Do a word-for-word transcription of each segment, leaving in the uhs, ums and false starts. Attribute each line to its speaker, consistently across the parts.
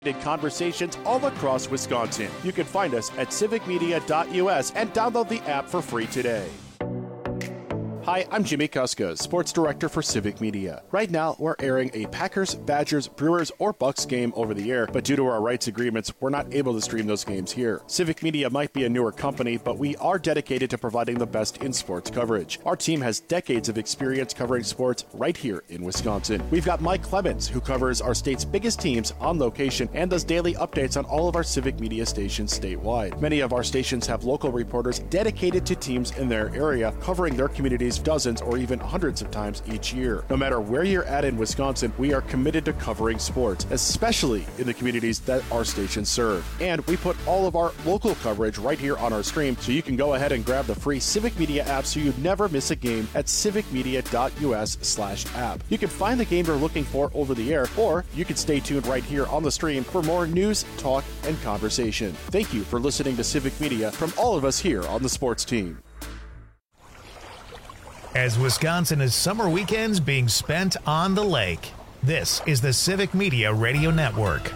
Speaker 1: Conversations all across Wisconsin. You can find us at civic media dot U S and download the app for free today. Hi, I'm Jimmy Kuska, Sports Director for Civic Media. Right now, we're airing a Packers, Badgers, Brewers, or Bucks game over the air, but due to our rights agreements, we're not able to stream those games here. Civic Media might be a newer company, but we are dedicated to providing the best in sports coverage. Our team has decades of experience covering sports right here in Wisconsin. We've got Mike Clemens, who covers our state's biggest teams on location and does daily updates on all of our Civic Media stations statewide. Many of our stations have local reporters dedicated to teams in their area, covering their communities dozens or even hundreds of times each year. No matter where you're at in Wisconsin, we are committed to covering sports, especially in the communities that our stations serve. And we put all of our local coverage right here on our stream, so you can go ahead and grab the free Civic Media app so you never miss a game at civic media dot U S slash app. You can find the game you're looking for over the air, or you can stay tuned right here on the stream for more news, talk, and conversation. Thank you for listening to Civic Media from all of us here on the sports team.
Speaker 2: As Wisconsin is summer weekends being spent on the lake, this is the Civic Media Radio Network.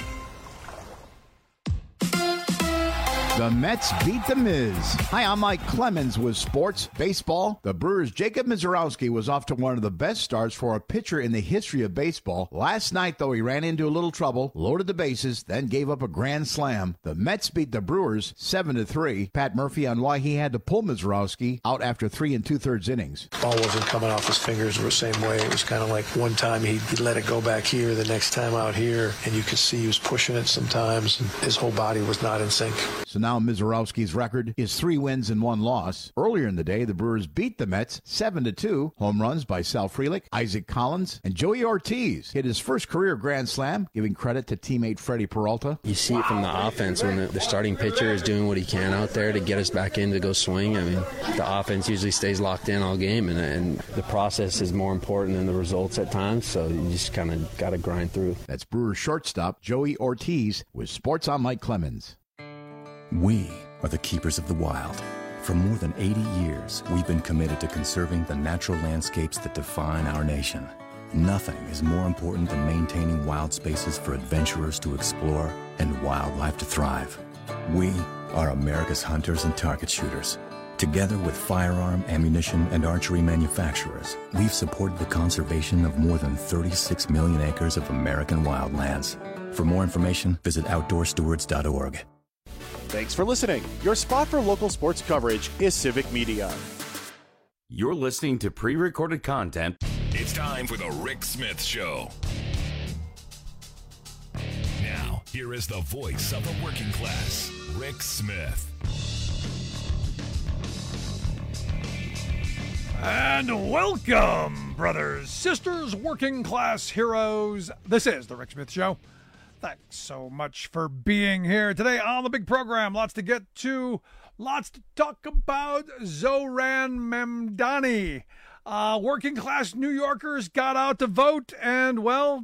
Speaker 3: The Mets beat the Miz. Hi, I'm Mike Clemens with Sports Baseball. The Brewers' Jacob Misiorowski was off to one of the best starts for a pitcher in the history of baseball. Last night, though, he ran into a little trouble, loaded the bases, then gave up a grand slam. The Mets beat the Brewers seven to three. Pat Murphy on why he had to pull Misiorowski out after three and two-thirds innings.
Speaker 4: Ball wasn't coming off his fingers the same way. It was kind of like one time he let it go back here, the next time out here, and you could see he was pushing it sometimes, and his whole body was not in sync.
Speaker 3: So now Misiorowski's record is three wins and one loss. Earlier in the day, the Brewers beat the Mets seven to two. Home runs by Sal Frelick, Isaac Collins, and Joey Ortiz hit his first career grand slam, giving credit to teammate Freddie Peralta.
Speaker 5: You see it from the offense when the, the starting pitcher is doing what he can out there to get us back in to go swing. I mean, the offense usually stays locked in all game, and, and the process is more important than the results at times, so you just kind of got to grind through.
Speaker 3: That's Brewers shortstop Joey Ortiz with Sports on Mike Clemens.
Speaker 6: We are the keepers of the wild. For more than eighty years, we've been committed to conserving the natural landscapes that define our nation. Nothing is more important than maintaining wild spaces for adventurers to explore and wildlife to thrive. We are America's hunters and target shooters. Together with firearm, ammunition, and archery manufacturers, we've supported the conservation of more than thirty-six million acres of American wildlands. For more information, visit outdoor stewards dot org.
Speaker 1: Thanks for listening. Your spot for local sports coverage is Civic Media.
Speaker 7: You're listening to pre-recorded content.
Speaker 8: It's time for the Rick Smith Show. Now, here is the voice of the working class, Rick Smith.
Speaker 9: And welcome, brothers, sisters, working class heroes. This is the Rick Smith Show. Thanks so much for being here today on the big program. Lots to get to. Lots to talk about. Zohran Mamdani. Uh, working class New Yorkers got out to vote, and, well,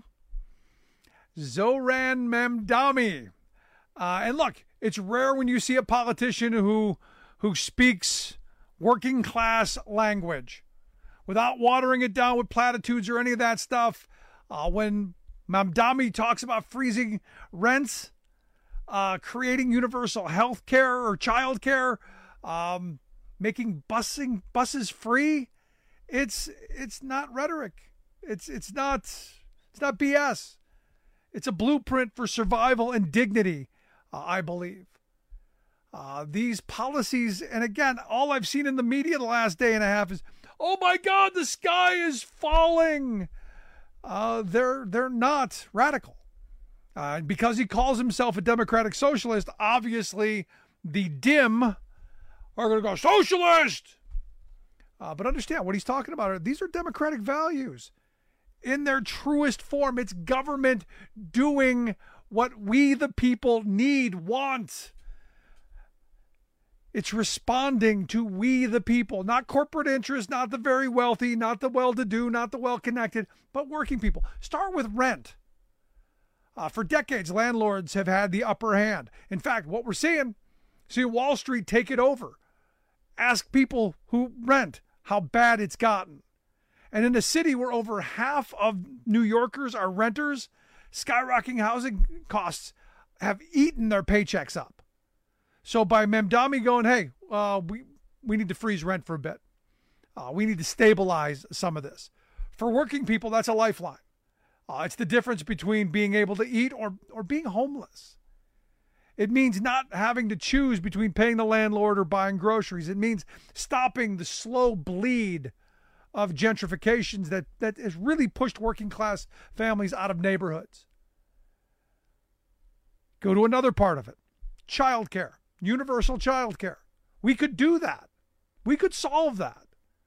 Speaker 9: Zohran Mamdani. Uh, and look, it's rare when you see a politician who who speaks working class language without watering it down with platitudes or any of that stuff. Uh, when Mamdani talks about freezing rents, uh, creating universal health care or child care, um, making busing buses free. It's it's not rhetoric. It's it's not it's not B S. It's a blueprint for survival and dignity, uh, I believe. Uh, these policies, and again, all I've seen in the media the last day and a half is, oh my God, the sky is falling. Uh, they're they're not radical. Uh, because he calls himself a democratic socialist, obviously the dim are going to go, socialist! Uh, but understand what he's talking about. These are democratic values in their truest form. It's government doing what we, the people, need, want. It's responding to we, the people, not corporate interests, not the very wealthy, not the well-to-do, not the well-connected, but working people. Start with rent. Uh, for decades, landlords have had the upper hand. In fact, what we're seeing, seeing Wall Street take it over. Ask people who rent how bad it's gotten. And in a city where over half of New Yorkers are renters, skyrocketing housing costs have eaten their paychecks up. So by Mamdani going, hey, uh, we, we need to freeze rent for a bit. Uh, we need to stabilize some of this. For working people, that's a lifeline. Uh, it's the difference between being able to eat or, or being homeless. It means not having to choose between paying the landlord or buying groceries. It means stopping the slow bleed of gentrifications that, that has really pushed working class families out of neighborhoods. Go to another part of it. Childcare. Universal childcare. We could do that. We could solve that.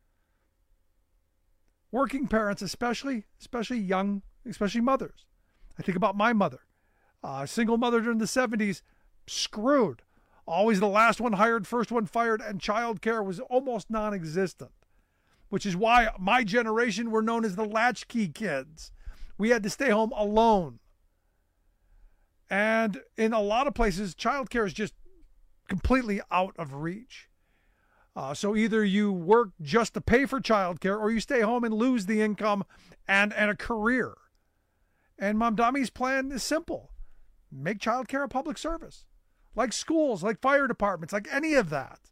Speaker 9: Working parents, especially, especially young, especially mothers. I think about my mother. Uh, single mother during the seventies, screwed. Always the last one hired, first one fired, and childcare was almost non-existent. Which is why my generation were known as the latchkey kids. We had to stay home alone. And in a lot of places, childcare is just completely out of reach. Uh, so either you work just to pay for childcare or you stay home and lose the income and, and a career. And Mamdani's plan is simple. Make childcare a public service. Like schools, like fire departments, like any of that.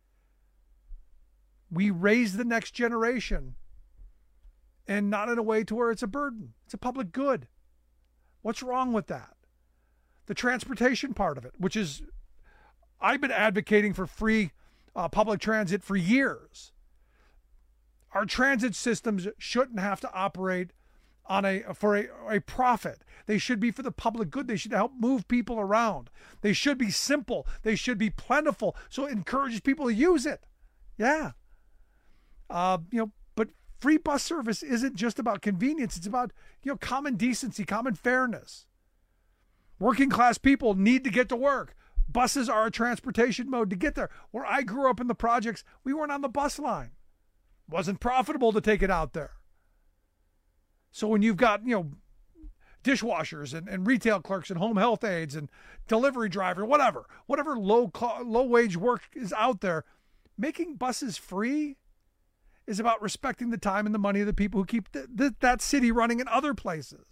Speaker 9: We raise the next generation and not in a way to where it's a burden. It's a public good. What's wrong with that? The transportation part of it, which is, I've been advocating for free uh, public transit for years. Our transit systems shouldn't have to operate on a for a, a profit. They should be for the public good. They should help move people around. They should be simple. They should be plentiful, so it encourages people to use it. Yeah. Uh, you know, but free bus service isn't just about convenience. It's about, you know, common decency, common fairness. Working class people need to get to work. Buses are a transportation mode to get there. Where I grew up in the projects, we weren't on the bus line. It wasn't profitable to take it out there. So when you've got, you know, dishwashers and, and retail clerks and home health aides and delivery driver, whatever, whatever low low wage work is out there, making buses free is about respecting the time and the money of the people who keep th- th- that city running in other places.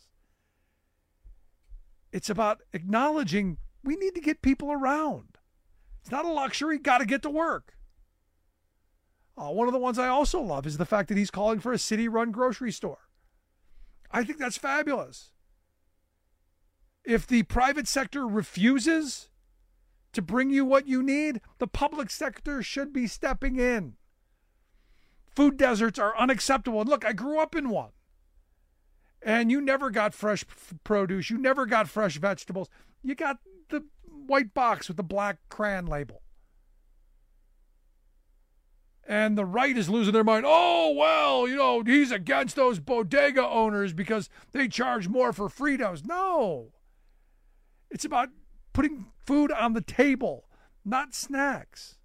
Speaker 9: It's about acknowledging we need to get people around. It's not a luxury, got to get to work. Uh, one of the ones I also love is the fact that he's calling for a city-run grocery store. I think that's fabulous. If the private sector refuses to bring you what you need, the public sector should be stepping in. Food deserts are unacceptable. And look, I grew up in one. And you never got fresh produce. You never got fresh vegetables. You got the white box with the black crayon label. And the right is losing their mind. Oh, well, you know, he's against those bodega owners because they charge more for Fritos. No. It's about putting food on the table, not snacks.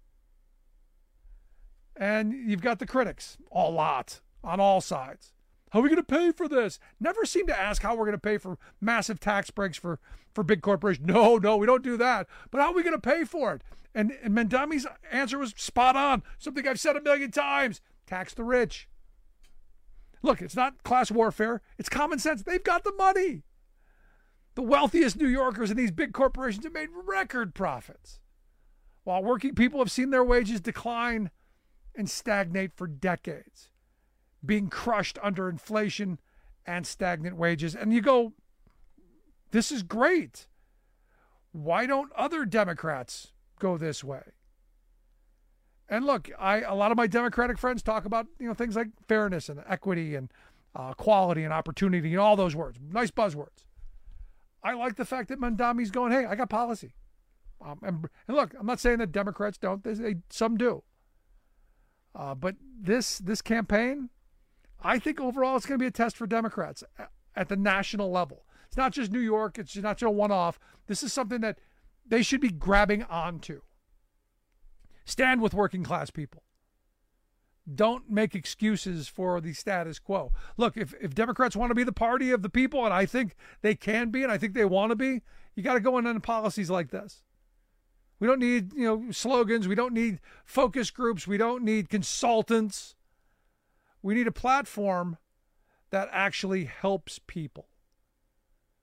Speaker 9: And you've got the critics, a lot, on all sides. How are we going to pay for this? Never seem to ask how we're going to pay for massive tax breaks for, for big corporations. No, no, we don't do that. But how are we going to pay for it? And, and Mamdani's answer was spot on. Something I've said a million times. Tax the rich. Look, it's not class warfare. It's common sense. They've got the money. The wealthiest New Yorkers in these big corporations have made record profits, while working people have seen their wages decline and stagnate for decades, being crushed under inflation and stagnant wages. And you go, this is great. Why don't other Democrats go this way? And look, I a lot of my Democratic friends talk about, you know, things like fairness and equity and uh, equality and opportunity and all those words, nice buzzwords. I like the fact that Mamdani's going, hey, I got policy. Um, and, and look, I'm not saying that Democrats don't. They, they some do. Uh, but this this campaign, I think overall it's going to be a test for Democrats at, at the national level. It's not just New York. It's not just a one-off. This is something that they should be grabbing onto. Stand with working class people. Don't make excuses for the status quo. Look, if, if Democrats want to be the party of the people, and I think they can be, and I think they want to be, you got to go in on policies like this. We don't need, you know, slogans. We don't need focus groups. We don't need consultants. We need a platform that actually helps people.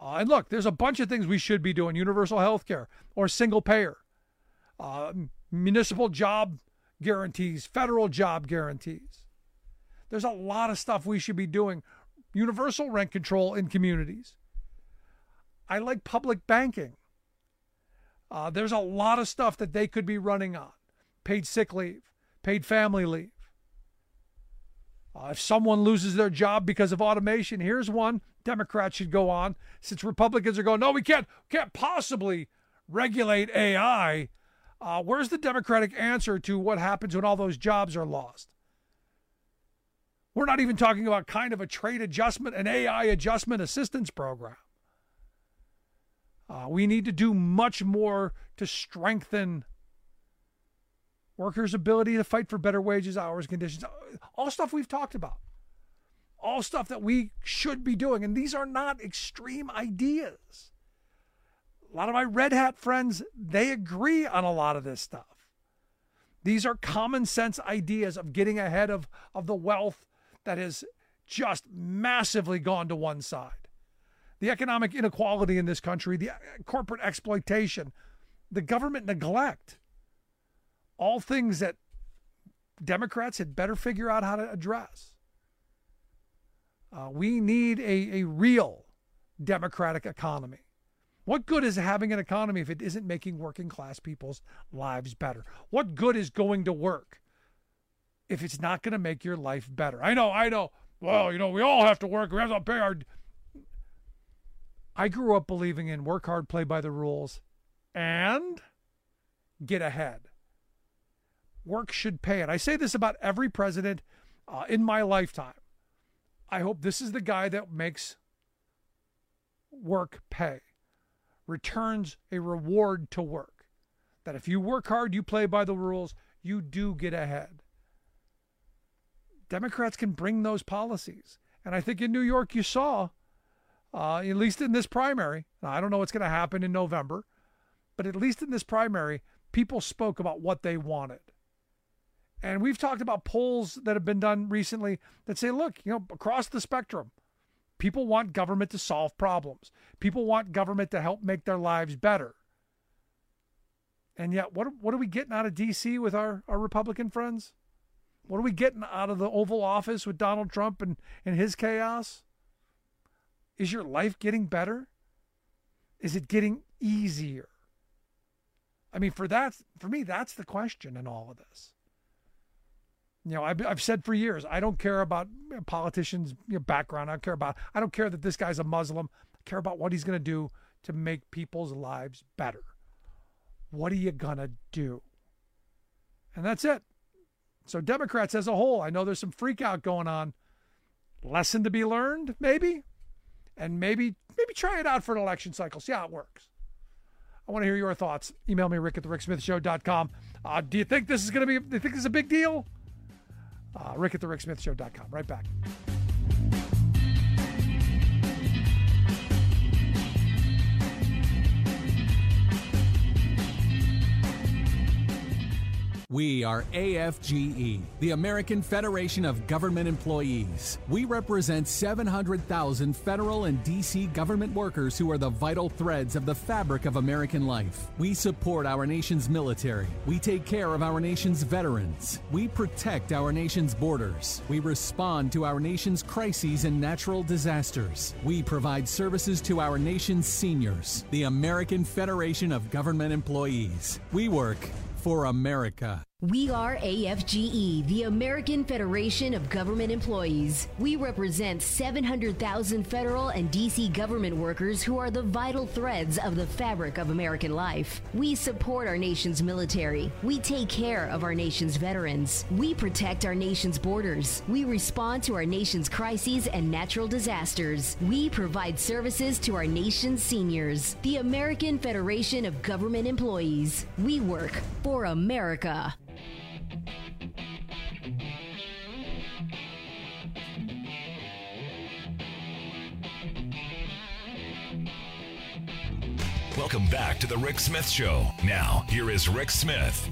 Speaker 9: Uh, and look, there's a bunch of things we should be doing. Universal health care or single payer. Uh, municipal job guarantees, federal job guarantees. There's a lot of stuff we should be doing. Universal rent control in communities. I like public banking. Uh, there's a lot of stuff that they could be running on. Paid sick leave, paid family leave. Uh, if someone loses their job because of automation, here's one Democrats should go on. Since Republicans are going, no, we can't, can't possibly regulate A I. Uh, where's the Democratic answer to what happens when all those jobs are lost? We're not even talking about kind of a trade adjustment, an A I adjustment assistance program. Uh, we need to do much more to strengthen workers' ability to fight for better wages, hours, conditions, all stuff we've talked about. All stuff that we should be doing. And these are not extreme ideas. A lot of my Red Hat friends, they agree on a lot of this stuff. These are common sense ideas of getting ahead of, of the wealth that has just massively gone to one side. The economic inequality in this country, the corporate exploitation, the government neglect, all things that Democrats had better figure out how to address. Uh, we need a, a real democratic economy. What good is having an economy if it isn't making working class people's lives better? What good is going to work if it's not going to make your life better? I know, I know. Well, you know, we all have to work. We have to pay our... I grew up believing in work hard, play by the rules, and get ahead. Work should pay it. I say this about every president uh, in my lifetime. I hope this is the guy that makes work pay, returns a reward to work. That if you work hard, you play by the rules, you do get ahead. Democrats can bring those policies. And I think in New York you saw, uh, at least in this primary, now, I don't know what's going to happen in November, but at least in this primary, people spoke about what they wanted. And we've talked about polls that have been done recently that say, look, you know, across the spectrum, people want government to solve problems. People want government to help make their lives better. And yet, what, what are we getting out of D C with our, our Republican friends? What are we getting out of the Oval Office with Donald Trump and, and his chaos? Is your life getting better? Is it getting easier? I mean, for that, for me, that's the question in all of this. You know, I've, I've said for years, I don't care about politicians' you know, background. I don't care about, I don't care that this guy's a Muslim. I care about what he's going to do to make people's lives better. What are you going to do? And that's it. So Democrats as a whole, I know there's some freak out going on. Lesson to be learned, maybe? And maybe maybe try it out for an election cycle. See how it works. I want to hear your thoughts. Email me, Rick at the Rick Smith Show dot com. Uh, do you think this is going to be, do you think this is a big deal? Uh, Rick at the Rick Smith Show dot com. Right back.
Speaker 10: We are A F G E, the American Federation of Government Employees. We represent seven hundred thousand federal and D C government workers who are the vital threads of the fabric of American life. We support our nation's military. We take care of our nation's veterans. We protect our nation's borders. We respond to our nation's crises and natural disasters. We provide services to our nation's seniors. The American Federation of Government Employees. We work for America.
Speaker 11: We are A F G E, the American Federation of Government Employees. We represent seven hundred thousand federal and D C government workers who are the vital threads of the fabric of American life. We support our nation's military. We take care of our nation's veterans. We protect our nation's borders. We respond to our nation's crises and natural disasters. We provide services to our nation's seniors. The American Federation of Government Employees. We work for America.
Speaker 8: Welcome back to the Rick Smith Show. Now, here is Rick Smith.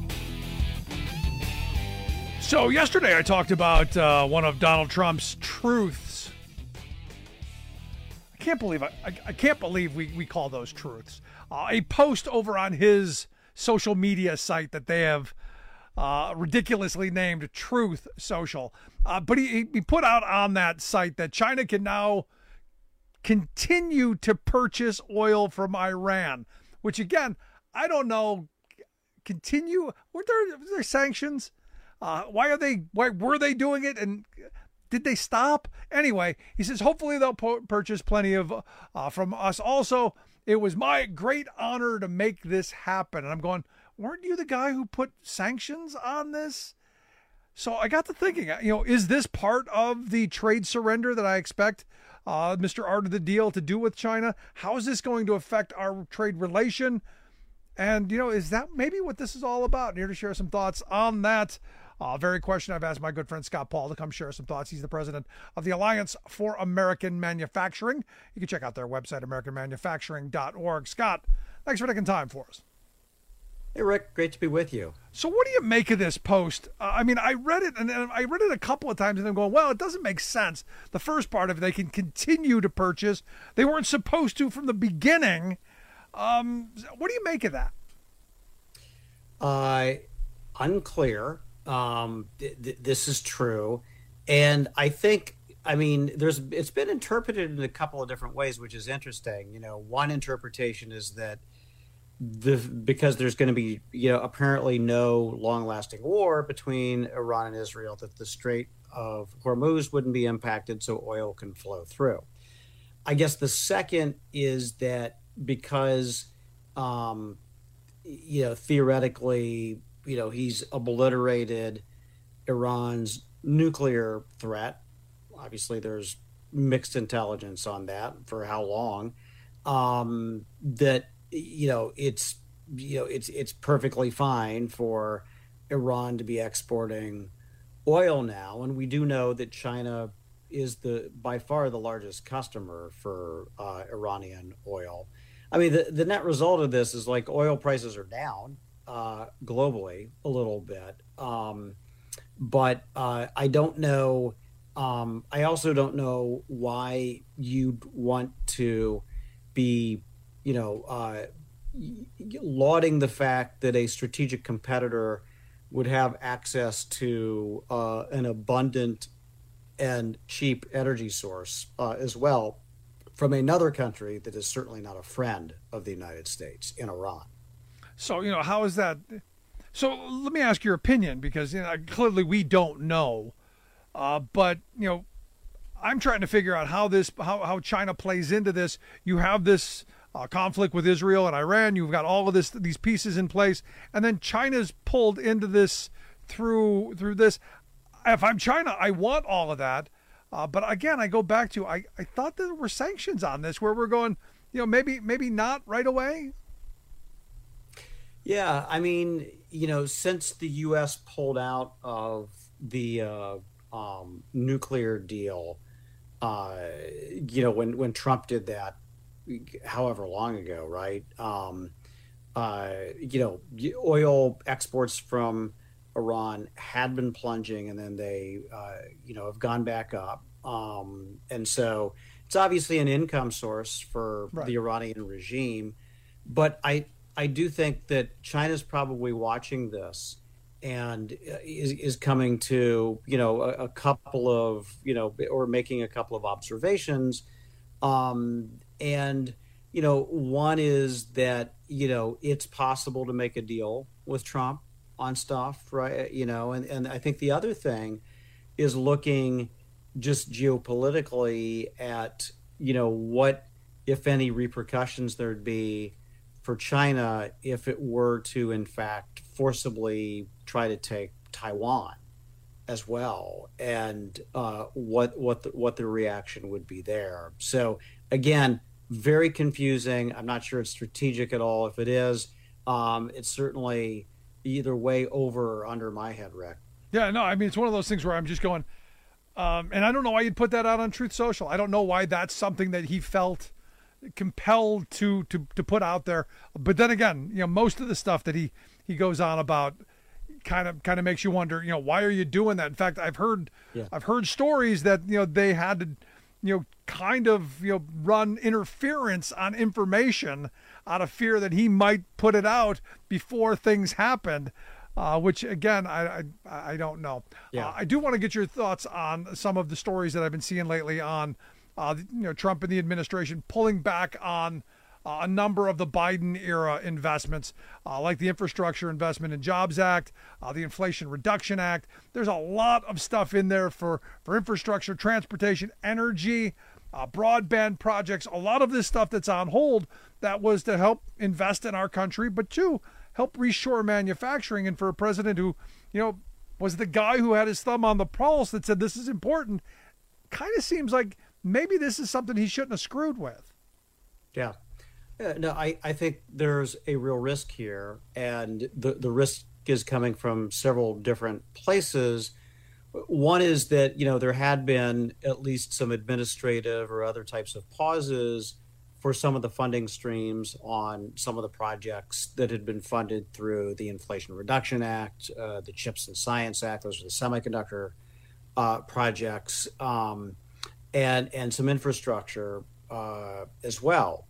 Speaker 9: So yesterday I talked about uh, one of Donald Trump's truths. I can't believe I, I, I can't believe we, we call those truths. Uh, a post over on his social media site that they have uh, ridiculously named Truth Social. Uh, but he, he put out on that site that China can now continue to purchase oil from Iran, which again, I don't know. Continue? Were there, were there sanctions? Uh, why are they? Why were they doing it? And did they stop? Anyway, he says hopefully they'll po- purchase plenty of uh, from us. Also, it was my great honor to make this happen. And I'm going, weren't you the guy who put sanctions on this? So I got to thinking, you know, is this part of the trade surrender that I expect uh, Mister Art of the Deal to do with China? How is this going to affect our trade relation? And, you know, is that maybe what this is all about? And here to share some thoughts on that uh, very question, I've asked my good friend Scott Paul to come share some thoughts. He's the president of the Alliance for American Manufacturing. You can check out their website, american manufacturing dot org. Scott, thanks for taking time for us.
Speaker 12: Hey, Rick, great to be with you.
Speaker 9: So what do you make of this post? Uh, I mean, I read it, and I read it a couple of times, and I'm going, well, it doesn't make sense. The first part of it, they can continue to purchase. They weren't supposed to from the beginning. Um, what do you make of that?
Speaker 12: Uh, unclear. Um, th- th- this is true. And I think, I mean, there's, it's been interpreted in a couple of different ways, which is interesting. You know, one interpretation is that the, because there's going to be, you know, apparently no long lasting war between Iran and Israel, that the Strait of Hormuz wouldn't be impacted, so oil can flow through. I guess the second is that because, um, you know, theoretically, you know, he's obliterated Iran's nuclear threat. Obviously, there's mixed intelligence on that for how long. Um, that, you know, it's, you know, it's it's perfectly fine for Iran to be exporting oil now, and we do know that China is the by far the largest customer for uh, Iranian oil. I mean, the, the net result of this is like oil prices are down uh, globally a little bit. Um, but uh, I don't know. Um, I also don't know why you'd want to be, you know, uh, lauding the fact that a strategic competitor would have access to uh, an abundant and cheap energy source uh, as well, from another country that is certainly not a friend of the United States, in Iran.
Speaker 9: So, you know, how is that? So let me ask your opinion, because, you know, clearly we don't know. Uh, but, you know, I'm trying to figure out how this, how, how China plays into this. You have this uh, conflict with Israel and Iran. You've got all of this, these pieces in place. And then China's pulled into this through, through this. If I'm China, I want all of that. Uh, but again, I go back to, I, I thought there were sanctions on this where we're going, you know, maybe maybe not right away.
Speaker 12: Yeah, I mean, you know, since the U S pulled out of the uh, um, nuclear deal, uh, you know, when, when Trump did that, however long ago, right? Um, uh, you know, oil exports from Iran had been plunging, and then they, uh, you know, have gone back up. Um, and so it's obviously an income source for right. the Iranian regime. But I, I do think that China's probably watching this and is, is coming to, you know, a, a couple of, you know, or making a couple of observations. Um, and, you know, one is that, you know, it's possible to make a deal with Trump on stuff, right? You know, and, and I think the other thing is looking just geopolitically at, you know, what, if any, repercussions there'd be for China if it were to, in fact, forcibly try to take Taiwan as well, and uh, what what the, what the reaction would be there. So again, very confusing. I'm not sure it's strategic at all. If it is, um, it's certainly either way over or under my head, Rick.
Speaker 9: Yeah, no, I mean, it's one of those things where I'm just going, um, and I don't know why you'd put that out on Truth Social. I don't know why that's something that he felt compelled to to to put out there. But then again, you know, most of the stuff that he he goes on about kind of kind of makes you wonder, you know, why are you doing that? In fact, I've heard yeah. I've heard stories that, you know, they had to you know, kind of, you know, run interference on information out of fear that he might put it out before things happened, uh, which, again, I, I, I don't know.
Speaker 12: Yeah.
Speaker 9: Uh, I do want to get your thoughts on some of the stories that I've been seeing lately on, uh, you know, Trump and the administration pulling back on uh, a number of the Biden era investments, uh, like the Infrastructure Investment and Jobs Act, uh, the Inflation Reduction Act. There's a lot of stuff in there for, for infrastructure, transportation, energy, uh, broadband projects, a lot of this stuff that's on hold that was to help invest in our country, but to help reshore manufacturing. And for a president who, you know, was the guy who had his thumb on the pulse that said this is important, kind of seems like maybe this is something he shouldn't have screwed with.
Speaker 12: Yeah. Yeah, no, I, I think there's a real risk here, and the, the risk is coming from several different places. One is that, you know, there had been at least some administrative or other types of pauses for some of the funding streams on some of the projects that had been funded through the Inflation Reduction Act, uh, the CHIPS and Science Act. Those are the semiconductor uh, projects, um, and and some infrastructure uh, as well.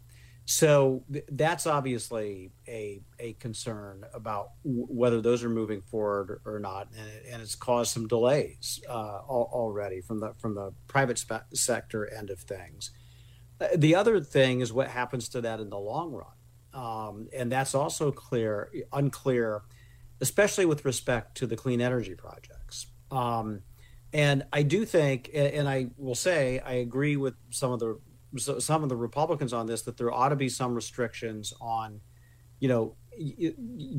Speaker 12: So th- that's obviously a a concern about w- whether those are moving forward or not, and, it, and it's caused some delays uh, al- already from the from the private spe- sector end of things. Uh, the other thing is what happens to that in the long run, um, and that's also clear unclear, especially with respect to the clean energy projects. Um, and I do think, and I will say, I agree with some of the So some of the Republicans on this, that there ought to be some restrictions on, you know, y-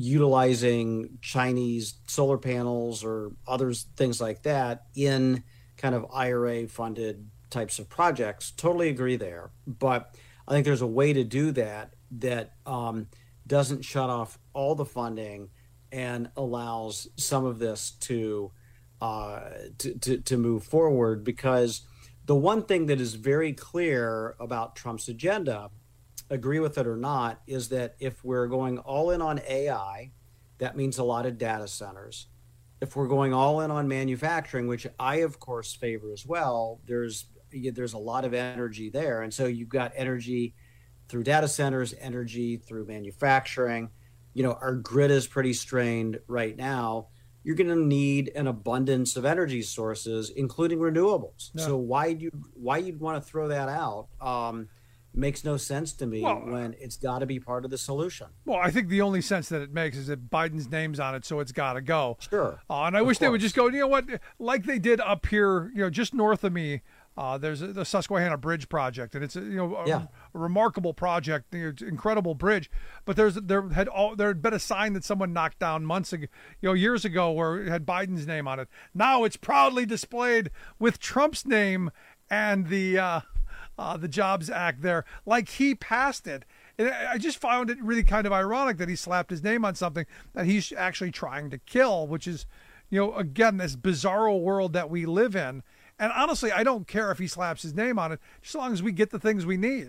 Speaker 12: utilizing Chinese solar panels or others, things like that in kind of I R A funded types of projects. Totally agree there. But I think there's a way to do that that um, doesn't shut off all the funding and allows some of this to, uh, to, to, to move forward, because the one thing that is very clear about Trump's agenda, agree with it or not, is that if we're going all in on A I, that means a lot of data centers. If we're going all in on manufacturing, which I, of course, favor as well, there's there's a lot of energy there. And so you've got energy through data centers, energy through manufacturing. You know, our grid is pretty strained right now. You're going to need an abundance of energy sources, including renewables. Yeah. So why you why you'd want to throw that out um, makes no sense to me well, when it's got to be part of the solution.
Speaker 9: Well, I think the only sense that it makes is that Biden's name's on it, so it's got to go.
Speaker 12: Sure.
Speaker 9: Uh, and I
Speaker 12: of
Speaker 9: wish
Speaker 12: course.
Speaker 9: they would just go, you know what, like they did up here, you know, just north of me. Uh, there's a, the Susquehanna Bridge project, and it's a, you know a,
Speaker 12: yeah.
Speaker 9: a remarkable project, you know, incredible bridge. But there's there had all, there had been a sign that someone knocked down months ago, you know, years ago, where it had Biden's name on it. Now it's proudly displayed with Trump's name and the uh, uh, the Jobs Act there, like he passed it. And I just found it really kind of ironic that he slapped his name on something that he's actually trying to kill, which is, you know, again, this bizarro world that we live in. And honestly, I don't care if he slaps his name on it, just as long as we get the things we need.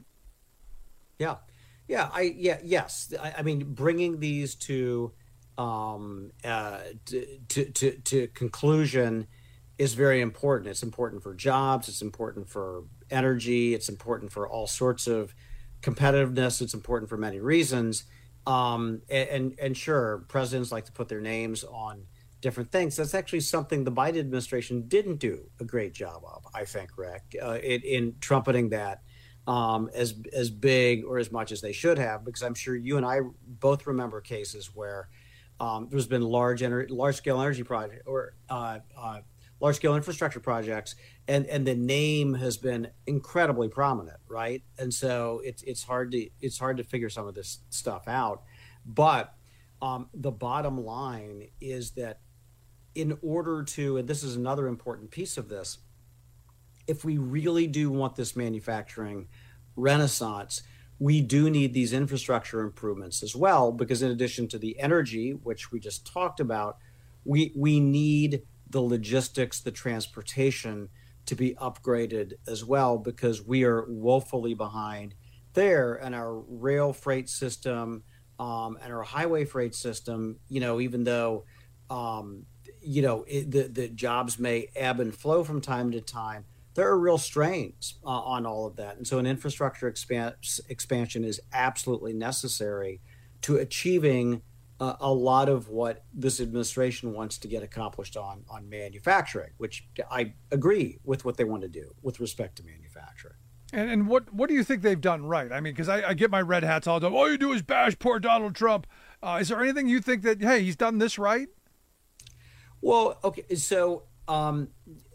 Speaker 12: Yeah, yeah, I yeah yes. I, I mean, bringing these to um, uh, to, to to to conclusion is very important. It's important for jobs. It's important for energy. It's important for all sorts of competitiveness. It's important for many reasons. Um, and, and and sure, presidents like to put their names on different things. That's actually something the Biden administration didn't do a great job of, I think, Rick, uh, in, in trumpeting that um, as as big or as much as they should have, because I'm sure you and I both remember cases where um, there's been large ener- large scale energy project or uh, uh, large scale infrastructure projects, and and the name has been incredibly prominent, right? And so it's it's hard to it's hard to figure some of this stuff out, but um, the bottom line is that in order to, and this is another important piece of this, if we really do want this manufacturing renaissance, we do need these infrastructure improvements as well, because in addition to the energy, which we just talked about, we we need the logistics, the transportation to be upgraded as well, because we are woefully behind there, and our rail freight system um, and our highway freight system, you know, even though um, you know, it, the, the jobs may ebb and flow from time to time, there are real strains uh, on all of that. And so an infrastructure expans- expansion is absolutely necessary to achieving uh, a lot of what this administration wants to get accomplished on, on manufacturing, which I agree with what they want to do with respect to manufacturing.
Speaker 9: And, and what, what do you think they've done right? I mean, because I, I get my red hats all the time. All you do is bash poor Donald Trump. Uh, is there anything you think that, hey, he's done this right?
Speaker 12: Well, okay, so um,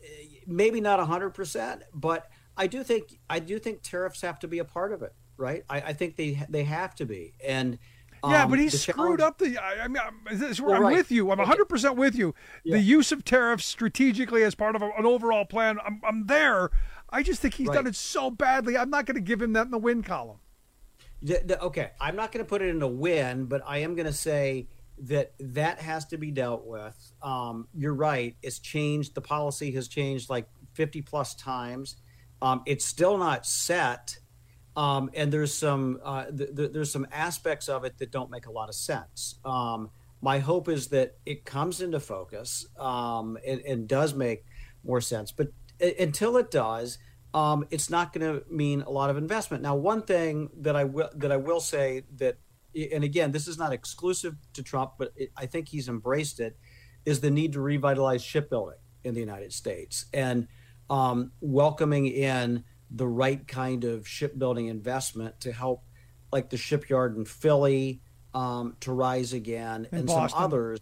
Speaker 12: maybe not one hundred percent, but I do think I do think tariffs have to be a part of it, right? I, I think they they have to be. And um,
Speaker 9: yeah, but he screwed up the. I, I mean, I'm, this, well, I'm
Speaker 12: right.
Speaker 9: with you. I'm one hundred percent with you. Yeah. The use of tariffs strategically as part of a, an overall plan, I'm, I'm there. I just think he's right. done it so badly. I'm not going to give him that in the win column.
Speaker 12: The, the, okay, I'm not going to put it in a win, but I am going to say that that has to be dealt with. Um, you're right. It's changed. The policy has changed like fifty plus times. Um, it's still not set. Um, and there's some uh, th- th- there's some aspects of it that don't make a lot of sense. Um, my hope is that it comes into focus um, and, and does make more sense. But uh, until it does, um, it's not going to mean a lot of investment. Now, one thing that I will that I will say that, and again, this is not exclusive to Trump, but it, I think he's embraced it, is the need to revitalize shipbuilding in the United States and um, welcoming in the right kind of shipbuilding investment to help, like the shipyard in Philly um, to rise again,
Speaker 9: in
Speaker 12: and
Speaker 9: Boston.
Speaker 12: Some others.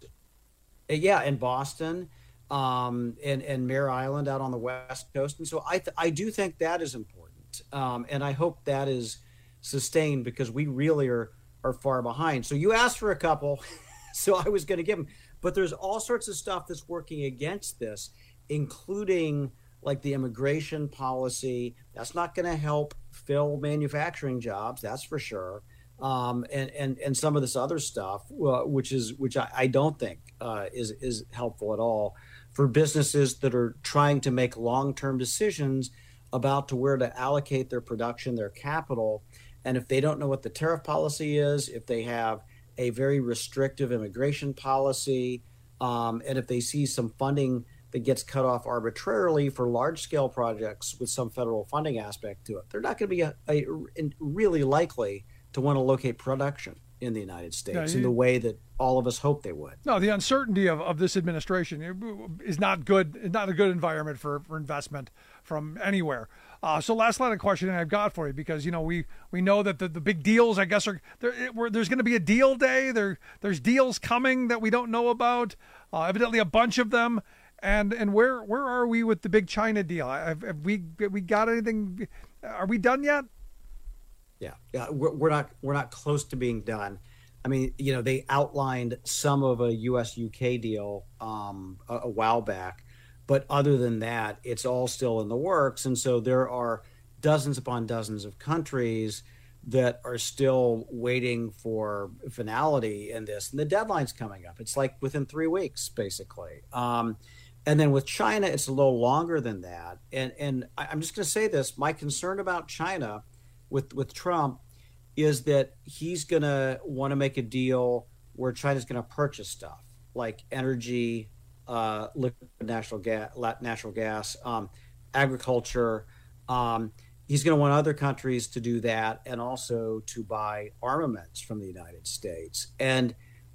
Speaker 12: Yeah, in Boston um, and, and Mare Island out on the West Coast. And so I, th- I do think that is important. Um, and I hope that is sustained because we really are, are far behind. So you asked for a couple, so I was going to give them. But there's all sorts of stuff that's working against this, including like the immigration policy. That's not going to help fill manufacturing jobs, that's for sure. Um, and, and, and some of this other stuff, uh, which is which I, I don't think uh, is, is helpful at all for businesses that are trying to make long-term decisions about to where to allocate their production, their capital. And if they don't know what the tariff policy is, if they have a very restrictive immigration policy, um, and if they see some funding that gets cut off arbitrarily for large-scale projects with some federal funding aspect to it, they're not going to be a, a, really likely to want to locate production in the United States yeah, he, in the way that all of us hope they would.
Speaker 9: No, the uncertainty of, of this administration is not good. It's not a good environment for, for investment from anywhere. Uh, so last line of questioning I've got for you, because, you know, we, we know that the, the big deals, I guess, are there, it, there's going to be a deal day. There There's deals coming that we don't know about, uh, evidently a bunch of them. And and where where are we with the big China deal? Have, have we have we got anything? Are we done yet?
Speaker 12: Yeah, yeah, we're, we're not we're not close to being done. I mean, you know, they outlined some of a U S U K deal um, a, a while back, but other than that, it's all still in the works. And so there are dozens upon dozens of countries that are still waiting for finality in this, and the deadline's coming up. It's like within three weeks, basically. Um, And then with China, it's a little longer than that. And and I'm just going to say this. My concern about China with, with Trump is that he's going to want to make a deal where China's going to purchase stuff like energy, uh, liquid natural gas, natural gas, um, agriculture. Um, he's going to want other countries to do that and also to buy armaments from the United States. And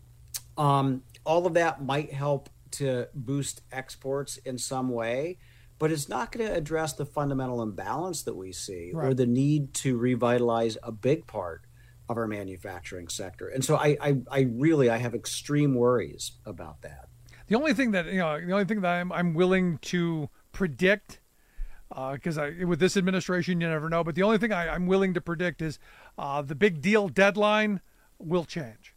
Speaker 12: um, all of that might help to boost exports in some way, but it's not going to address the fundamental imbalance that we see right. or the need to revitalize a big part of our manufacturing sector. And so I, I, I really, I have extreme worries about that.
Speaker 9: The only thing that, you know, the only thing that I'm, I'm willing to predict, because uh, with this administration, you never know, but the only thing I, I'm willing to predict is uh, the big deal deadline will change.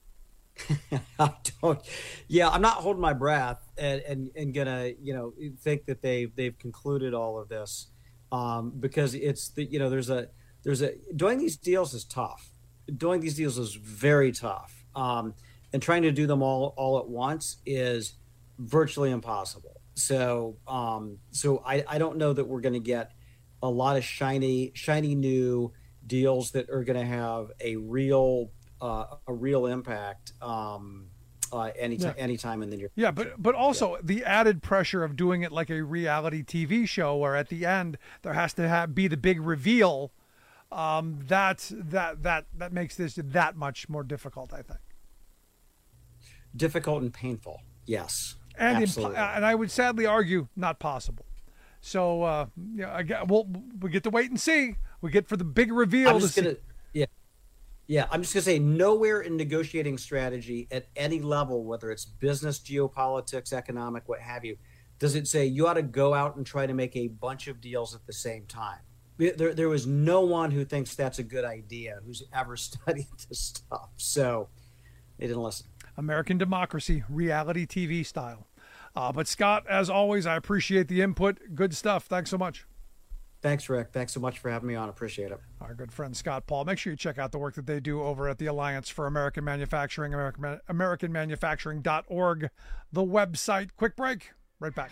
Speaker 12: I don't. Yeah, I'm not holding my breath and, and, and gonna, you know, think that they've they've concluded all of this, um, because it's the you know there's a there's a doing these deals is tough. Doing these deals is very tough, um, and trying to do them all all at once is virtually impossible. So um, so I, I don't know that we're going to get a lot of shiny shiny new deals that are going to have a real. Uh, a real impact um, uh, anytime,
Speaker 9: Yeah.
Speaker 12: anytime in the near.
Speaker 9: Yeah, but but also yeah. the added pressure of doing it like a reality T V show, where at the end there has to have, be the big reveal. Um, that that that that makes this that much more difficult, I think.
Speaker 12: Difficult and painful, yes,
Speaker 9: and
Speaker 12: absolutely.
Speaker 9: Imp- and I would sadly argue not possible. So uh, yeah, I get, we'll we get to wait and see. We get for the big reveal.
Speaker 12: I'm just
Speaker 9: to
Speaker 12: gonna,
Speaker 9: see.
Speaker 12: yeah, yeah. I'm just gonna say nowhere in negotiating strategy at any level, whether it's business, geopolitics, economic, what have you, does it say you ought to go out and try to make a bunch of deals at the same time. There, there was no one who thinks that's a good idea who's ever studied this stuff. So they didn't listen.
Speaker 9: American democracy, reality T V style. Uh, but Scott, as always, I appreciate the input. Good stuff. Thanks so much.
Speaker 12: Thanks, Rick. Thanks so much for having me on. Appreciate it.
Speaker 9: Our good friend Scott Paul. Make sure you check out the work that they do over at the Alliance for American Manufacturing, American, American Manufacturing dot org, the website. Quick break. Right back.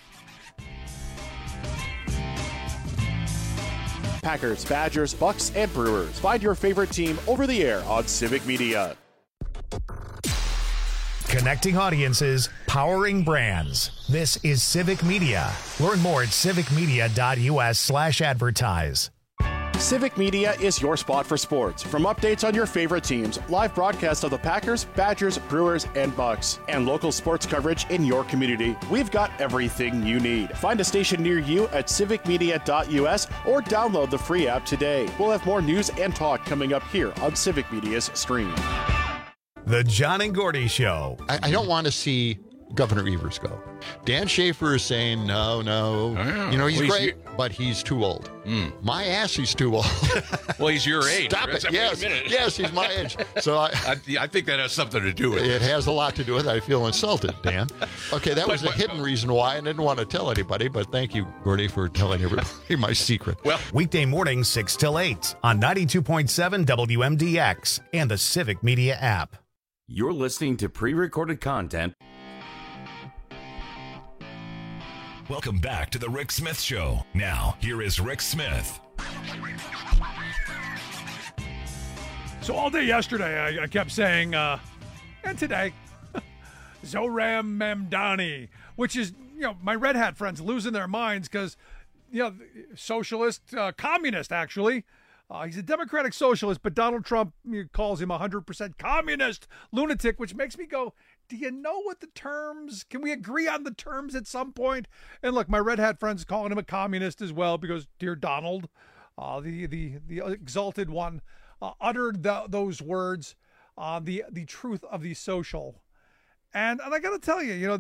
Speaker 1: Packers, Badgers, Bucks, and Brewers. Find your favorite team over the air on Civic Media.
Speaker 2: Connecting audiences, powering brands. This is Civic Media. Learn more at civic media dot u s slash advertise.
Speaker 1: Civic Media is your spot for sports. From updates on your favorite teams, live broadcasts of the Packers, Badgers, Brewers, and Bucks, and local sports coverage in your community, we've got everything you need. Find a station near you at civic media dot u s or download the free app today. We'll have more news and talk coming up here on Civic Media's stream.
Speaker 2: The John and Gordy Show.
Speaker 13: I, I don't want to see Governor Evers go. Dan Schaefer is saying, no, no.
Speaker 14: Oh,
Speaker 13: you know, he's
Speaker 14: well,
Speaker 13: great,
Speaker 14: he's,
Speaker 13: but he's too old.
Speaker 14: Mm.
Speaker 13: My ass, he's too old.
Speaker 14: Well, he's your age.
Speaker 13: Stop it. Yes, yes, he's my age. So I,
Speaker 14: I, I think that has something to do with it.
Speaker 13: It has a lot to do with it. I feel insulted, Dan. Okay, that was a hidden reason why I didn't want to tell anybody, but thank you, Gordy, for telling everybody my secret.
Speaker 2: Well, weekday mornings, six till eight on ninety-two point seven W M D X and the Civic Media app.
Speaker 7: You're listening to pre-recorded content.
Speaker 8: Welcome back to the Rick Smith Show. Now, here is Rick Smith.
Speaker 9: So all day yesterday, I, I kept saying, uh, and today, Zohran Mamdani, which is, you know, my red hat friends losing their minds because, you know, socialist, uh, communist, actually. Uh, he's a democratic socialist, but Donald Trump calls him a one hundred percent communist lunatic, which makes me go, do you know what the terms, can we agree on the terms at some point? And look, my red hat friends calling him a communist as well because, dear Donald, uh, the, the, the exalted one, uh, uttered the, those words, uh, the, the truth of the social. And, and I got to tell you, you know,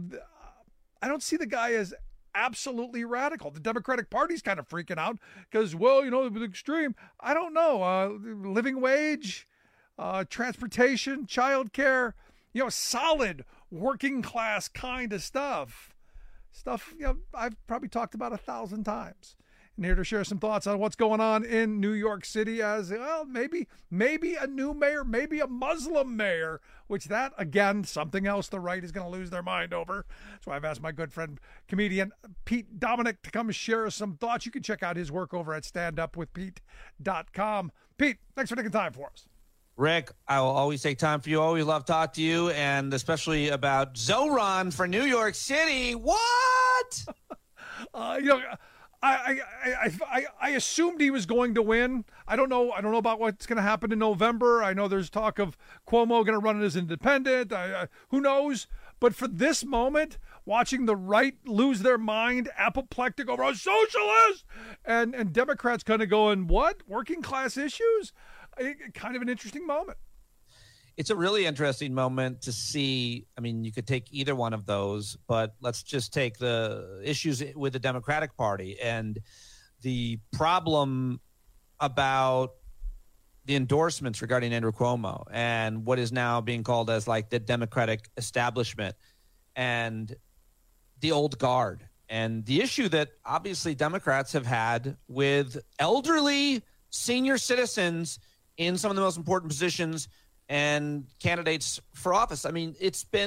Speaker 9: I don't see the guy as absolutely radical. The Democratic Party's kind of freaking out because, well, you know, the extreme, I don't know, uh, living wage, uh, transportation, childcare, you know, solid working class kind of stuff. Stuff, you know, I've probably talked about a thousand times. And here to share some thoughts on what's going on in New York City as, well, maybe, maybe a new mayor, maybe a Muslim mayor, which that, again, something else the right is going to lose their mind over. So I've asked my good friend, comedian Pete Dominick, to come share some thoughts. You can check out his work over at stand up with pete dot com. Pete, thanks for taking time for us.
Speaker 15: Rick, I will always take time for you. Always love to talk to you, and especially about Zohran for New York City. What?
Speaker 9: uh, you know, I, I, I, I assumed he was going to win. I don't know. I don't know about what's going to happen in November. I know there's talk of Cuomo going to run it as independent. I, I, who knows? But for this moment, watching the right lose their mind, apoplectic over a socialist, and, and Democrats kind of going, what? Working class issues? It, kind of an interesting moment.
Speaker 15: It's a really interesting moment to see. I mean, you could take either one of those, but let's just take the issues with the Democratic Party and the problem about the endorsements regarding Andrew Cuomo and what is now being called as like the Democratic establishment and the old guard, and the issue that obviously Democrats have had with elderly senior citizens in some of the most important positions and candidates for office. I mean, it's been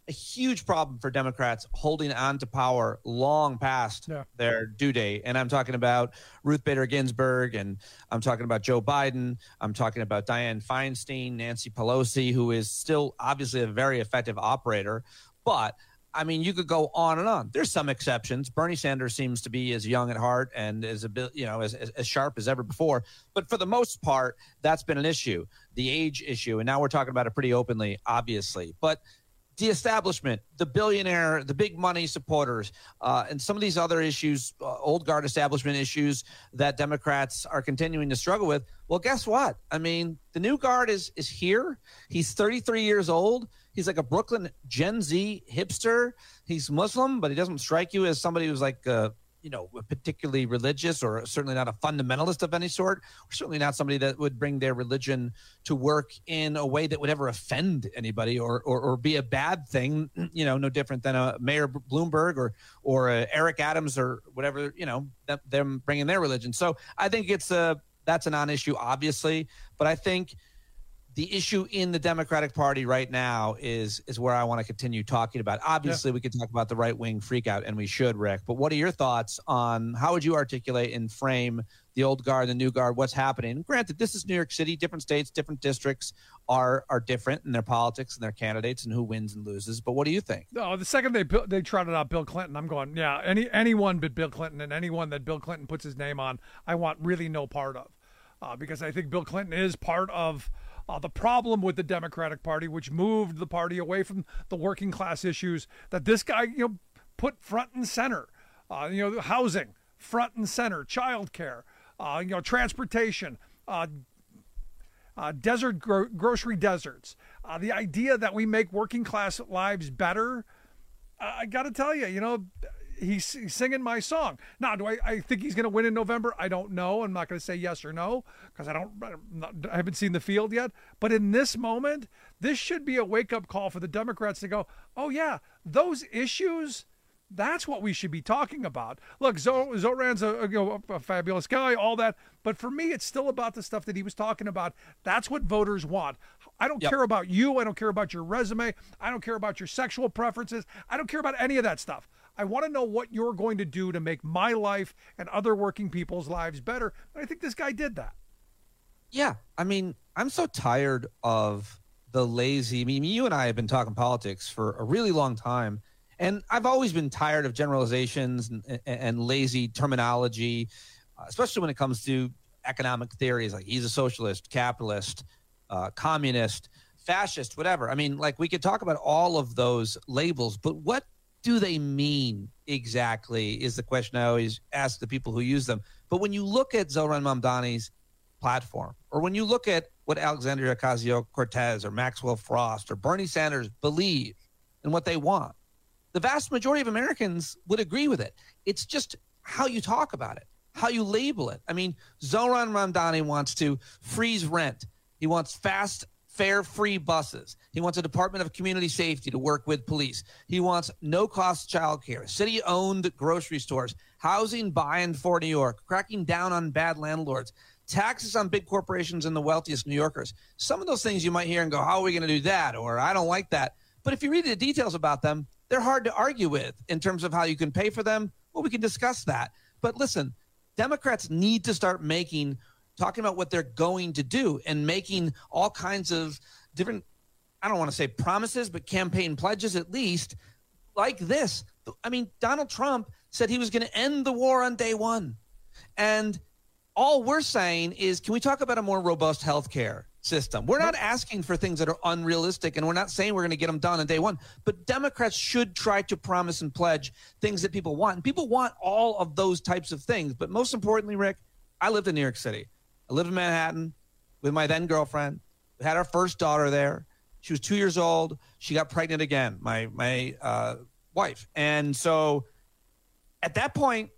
Speaker 15: a huge problem for Democrats holding on to power long past
Speaker 9: yeah.
Speaker 15: their due date. And I'm talking about Ruth Bader Ginsburg, and I'm talking about Joe Biden. I'm talking about Dianne Feinstein, Nancy Pelosi, who is still obviously a very effective operator. But I mean, you could go on and on. There's some exceptions. Bernie Sanders seems to be as young at heart and as a bit, you know, as, as, as sharp as ever before. But for the most part, that's been an issue, the age issue. And now we're talking about it pretty openly, obviously. But the establishment, the billionaire, the big money supporters, uh, and some of these other issues, uh, old guard establishment issues that Democrats are continuing to struggle with. Well, guess what? I mean, the new guard is is here. He's thirty-three years old. He's like a Brooklyn Gen Z hipster. He's Muslim, but he doesn't strike you as somebody who's like, uh, you know, particularly religious, or certainly not a fundamentalist of any sort, or certainly not somebody that would bring their religion to work in a way that would ever offend anybody or or, or be a bad thing, you know, no different than a Mayor Bloomberg or or a Eric Adams or whatever, you know, them, them bringing their religion. So I think it's a, that's a non-issue, obviously, but I think the issue in the Democratic Party right now is is where I want to continue talking about. Obviously, yeah. we could talk about the right-wing freakout, and we should, Rick. But what are your thoughts on how would you articulate and frame the old guard, the new guard, what's happening? Granted, this is New York City. Different states, different districts are are different in their politics and their candidates and who wins and loses. But what do you think?
Speaker 9: No, the second they they trotted out Bill Clinton, I'm going, yeah, any anyone but Bill Clinton, and anyone that Bill Clinton puts his name on, I want really no part of, uh, because I think Bill Clinton is part of Uh, the problem with the Democratic Party, which moved the party away from the working class issues that this guy, you know, put front and center. Uh, you know, housing, front and center, child care, uh, you know, transportation, uh, uh, desert gro- grocery deserts. Uh, the idea that we make working class lives better. Uh, I got to tell you, you know, he's, he's singing my song. Now, do I, I think he's going to win in November? I don't know. I'm not going to say yes or no because I don't, not, I haven't seen the field yet. But in this moment, this should be a wake-up call for the Democrats to go, oh, yeah, those issues, that's what we should be talking about. Look, Zoran's a, a, you know, a fabulous guy, all that. But for me, it's still about the stuff that he was talking about. That's what voters want. I don't yep. care about you. I don't care about your resume. I don't care about your sexual preferences. I don't care about any of that stuff. I want to know what you're going to do to make my life and other working people's lives better. And I think this guy did that.
Speaker 15: Yeah. I mean, I'm so tired of the lazy, I mean, you and I have been talking politics for a really long time. And I've always been tired of generalizations and, and, and lazy terminology, especially when it comes to economic theories like he's a socialist, capitalist, uh, communist, fascist, whatever. I mean, like we could talk about all of those labels, but what do they mean exactly is the question I always ask the people who use them. But when you look at Zohran Mamdani's platform, or when you look at what Alexandria Ocasio-Cortez or Maxwell Frost or Bernie Sanders believe and what they want, the vast majority of Americans would agree with it. It's just how you talk about it, how you label it. I mean, Zohran Mamdani wants to freeze rent. He wants fast fare-free buses. He wants a Department of Community Safety to work with police. He wants no-cost childcare, city-owned grocery stores, housing by and for New York, cracking down on bad landlords, taxes on big corporations and the wealthiest New Yorkers. Some of those things you might hear and go, how are we going to do that? Or I don't like that. But if you read the details about them, they're hard to argue with in terms of how you can pay for them. Well, we can discuss that. But listen, Democrats need to start making talking about what they're going to do and making all kinds of different, I don't want to say promises, but campaign pledges at least, like this. I mean, Donald Trump said he was going to end the war on day one. And all we're saying is, can we talk about a more robust health care system? We're not asking for things that are unrealistic, and we're not saying we're going to get them done on day one. But Democrats should try to promise and pledge things that people want. And people want all of those types of things. But most importantly, Rick, I lived in New York City. I lived in Manhattan with my then girlfriend. We had our first daughter there. She was two years old. She got pregnant again, my my uh, wife. And so at that point,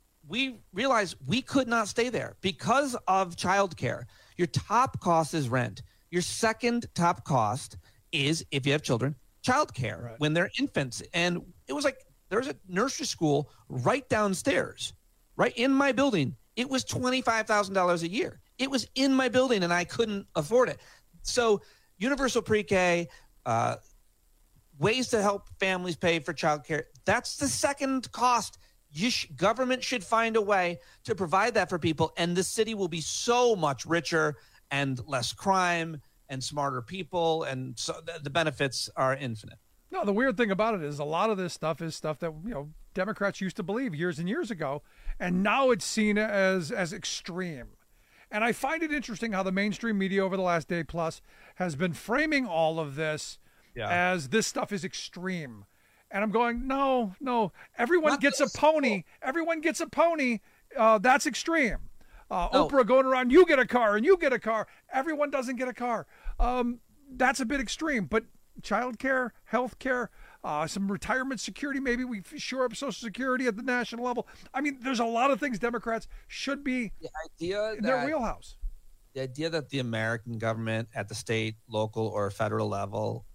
Speaker 15: we realized we could not stay there because of childcare. Your top cost is rent. Your second top cost is, if you have children, childcare right. when they're infants. And it was like there was a nursery school right downstairs, right in my building. It was twenty-five thousand dollars a year. It was in my building, and I couldn't afford it. So universal pre-K, uh, ways to help families pay for childcare. That's the second cost. You sh- government should find a way to provide that for people, and the city will be so much richer and less crime and smarter people, and so th- the benefits are infinite.
Speaker 9: No, the weird thing about it is a lot of this stuff is stuff that, you know, Democrats used to believe years and years ago, and now it's seen as as extreme. And I find it interesting how the mainstream media over the last day plus has been framing all of this yeah. as this stuff is extreme. And I'm going, no, no. Everyone Not gets this. a pony. Everyone gets a pony. Uh, that's extreme. Uh, no. Oprah going around, you get a car and you get a car. Everyone doesn't get a car. Um, that's a bit extreme. But childcare, health care, uh, some retirement security, maybe we shore up Social Security at the national level. I mean, there's a lot of things Democrats should be
Speaker 15: the idea
Speaker 9: in their wheelhouse.
Speaker 15: The idea that the American government at the state, local, or federal level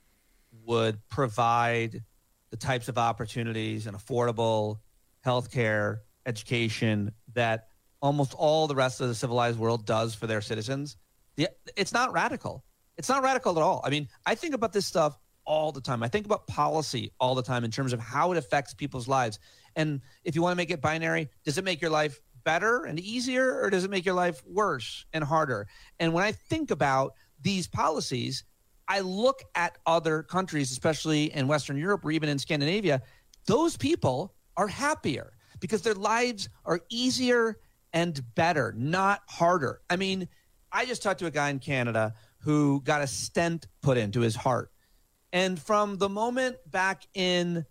Speaker 15: would provide the types of opportunities and affordable health care, education that almost all the rest of the civilized world does for their citizens, the, it's not radical. It's not radical at all. I mean, I think about this stuff all the time. I think about policy all the time in terms of how it affects people's lives. And if you want to make it binary, does it make your life better and easier, or does it make your life worse and harder? And when I think about these policies, I look at other countries, especially in Western Europe or even in Scandinavia. Those people are happier because their lives are easier and better, not harder. I mean, I just talked to a guy in Canada who got a stent put into his heart. And from the moment back in,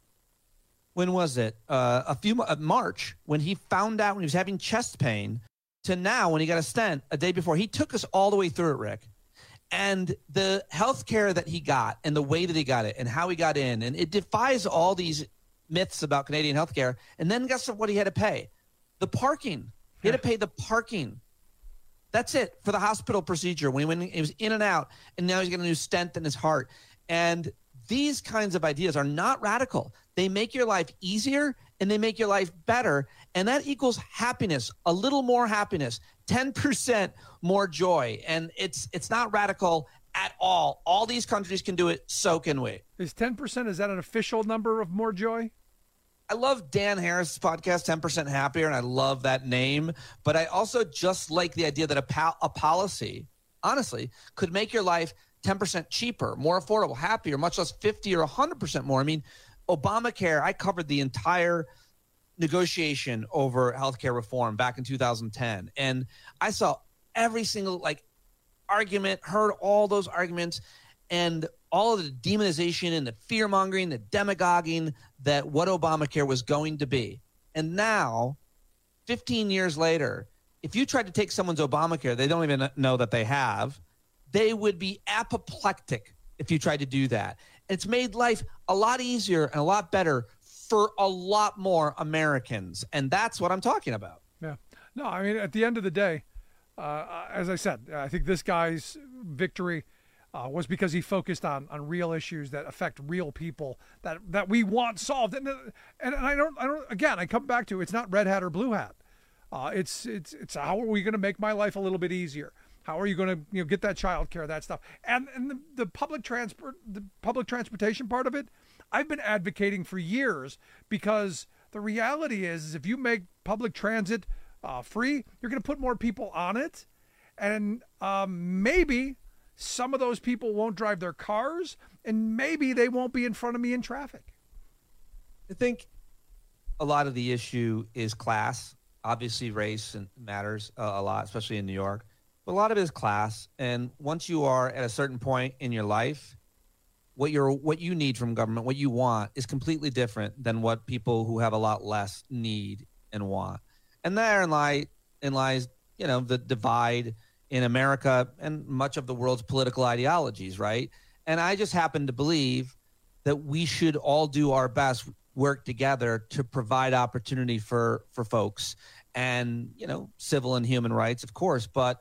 Speaker 15: when was it? Uh, a few, uh, March, when he found out when he was having chest pain, to now when he got a stent a day before, he took us all the way through it, Rick. And the health care that he got and the way that he got it and how he got in, and it defies all these myths about Canadian healthcare. And then guess what he had to pay? The parking. He had to pay the parking. That's it for the hospital procedure when he, went, he was in and out, and now he's got a new stent in his heart. And these kinds of ideas are not radical. They make your life easier and they make your life better. And that equals happiness, a little more happiness, ten percent more joy. And it's it's not radical at all. All these countries can do it, so can we.
Speaker 9: Is ten percent, is that an official number of more joy?
Speaker 15: I love Dan Harris' podcast, ten percent Happier, and I love that name. But I also just like the idea that a, pal- a policy, honestly, could make your life ten percent cheaper, more affordable, happier, much less fifty or one hundred percent more. I mean, Obamacare, I covered the entire negotiation over healthcare reform back in two thousand ten. And I saw every single, like, argument, heard all those arguments, and all of the demonization and the fear-mongering, the demagoguing that what Obamacare was going to be. And now, fifteen years later, if you tried to take someone's Obamacare, they don't even know that they have, they would be apoplectic if you tried to do that. It's made life a lot easier and a lot better for a lot more Americans. And that's what I'm talking about.
Speaker 9: Yeah. No, I mean, at the end of the day, uh, as I said, I think this guy's victory Uh, was because he focused on on real issues that affect real people that that we want solved. And and, and I don't I don't again I come back to, it's not red hat or blue hat. Uh, it's it's it's how are we going to make my life a little bit easier? How are you going to you know get that child care, that stuff? And and the, the public transport the public transportation part of it, I've been advocating for years, because the reality is, is if you make public transit uh, free, you're going to put more people on it, and um, maybe some of those people won't drive their cars, and maybe they won't be in front of me in traffic.
Speaker 15: I think a lot of the issue is class. Obviously, race matters a lot, especially in New York. But a lot of it is class. And once you are at a certain point in your life, what you're what you need from government, what you want, is completely different than what people who have a lot less need and want. And therein lie, in lies, you know, the divide in America and much of the world's political ideologies, right? And I just happen to believe that we should all do our best, work together to provide opportunity for, for folks, and, you know, civil and human rights, of course. But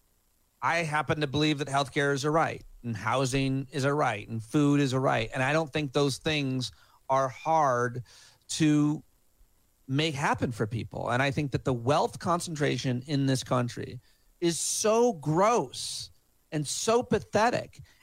Speaker 15: I happen to believe that healthcare is a right, and housing is a right, and food is a right. And I don't think those things are hard to make happen for people. And I think that the wealth concentration in this country is so gross and so pathetic.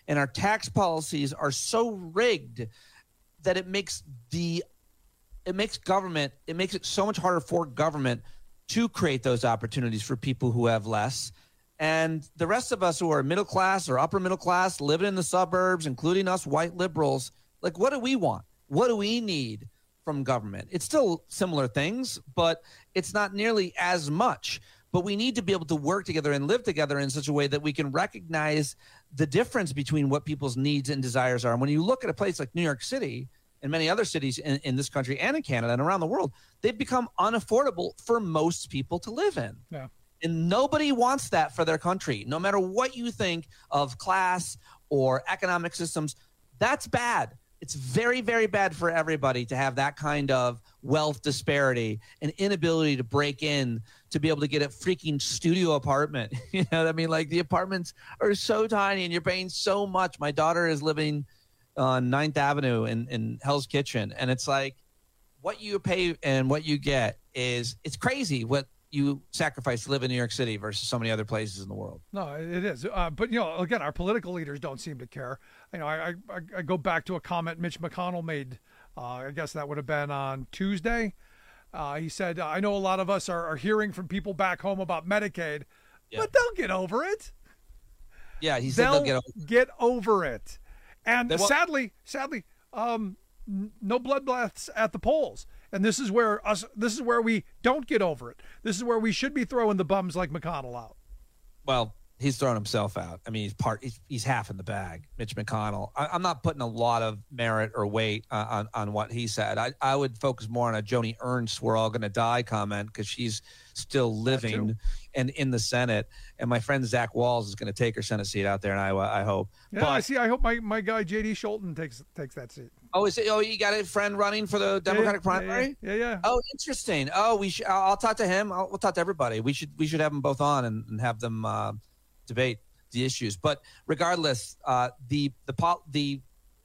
Speaker 15: and our tax policies are so rigged that it makes the it makes government it makes it so much harder for government to create those opportunities for people who have less. And the rest of us who are middle class or upper middle class, living in the suburbs, including us white liberals, like, what do we want? What do we need from government? It's still similar things, but it's not nearly as much. But we need to be able to work together and live together in such a way that we can recognize the difference between what people's needs and desires are. And when you look at a place like New York City and many other cities in, in this country and in Canada and around the world, they've become unaffordable for most people to live in.
Speaker 9: Yeah.
Speaker 15: And nobody wants that for their country. No matter what you think of class or economic systems, that's bad. It's very, very bad for everybody to have that kind of wealth disparity and inability to break in to be able to get a freaking studio apartment. You know what I mean? Like, the apartments are so tiny and you're paying so much. My daughter is living on Ninth Avenue in, in Hell's Kitchen. And it's like, what you pay and what you get is, it's crazy what you sacrifice to live in New York City versus so many other places in the world.
Speaker 9: No, it is. Uh, but, you know, again, our political leaders don't seem to care. You know, I, I, I go back to a comment Mitch McConnell made. Uh, I guess that would have been on Tuesday. Uh, he said, I know a lot of us are, are hearing from people back home about Medicaid, yeah. but they'll get over it.
Speaker 15: Yeah, he said
Speaker 9: they'll,
Speaker 15: they'll get over it.
Speaker 9: get over it. And
Speaker 15: They won't-
Speaker 9: sadly, sadly, um, n- no bloodbaths at the polls. And this is where us. This is where we don't get over it. This is where we should be throwing the bums like McConnell out.
Speaker 15: Well, he's thrown himself out. I mean, he's part. He's, he's half in the bag, Mitch McConnell. I, I'm not putting a lot of merit or weight uh, on on what he said. I, I would focus more on a Joni Ernst "We're all going to die" comment, because she's still living and in the Senate. And my friend Zach Walz is going to take her Senate seat out there in Iowa, I hope.
Speaker 9: Yeah,
Speaker 15: but,
Speaker 9: I see. I hope my, my guy J D Scholten takes takes that seat.
Speaker 15: Oh, is it? Oh, you got a friend running for the Democratic
Speaker 9: yeah, yeah,
Speaker 15: primary?
Speaker 9: Yeah, yeah, yeah.
Speaker 15: Oh, interesting. Oh, we should. I'll, I'll talk to him. I'll, we'll talk to everybody. We should. We should have them both on and, and have them uh, debate the issues. But regardless, uh, the the pol- the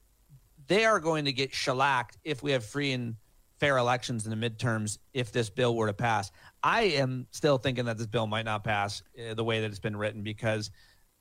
Speaker 15: they are going to get shellacked if we have free and fair elections in the midterms. If this bill were to pass, I am still thinking that this bill might not pass uh, the way that it's been written, because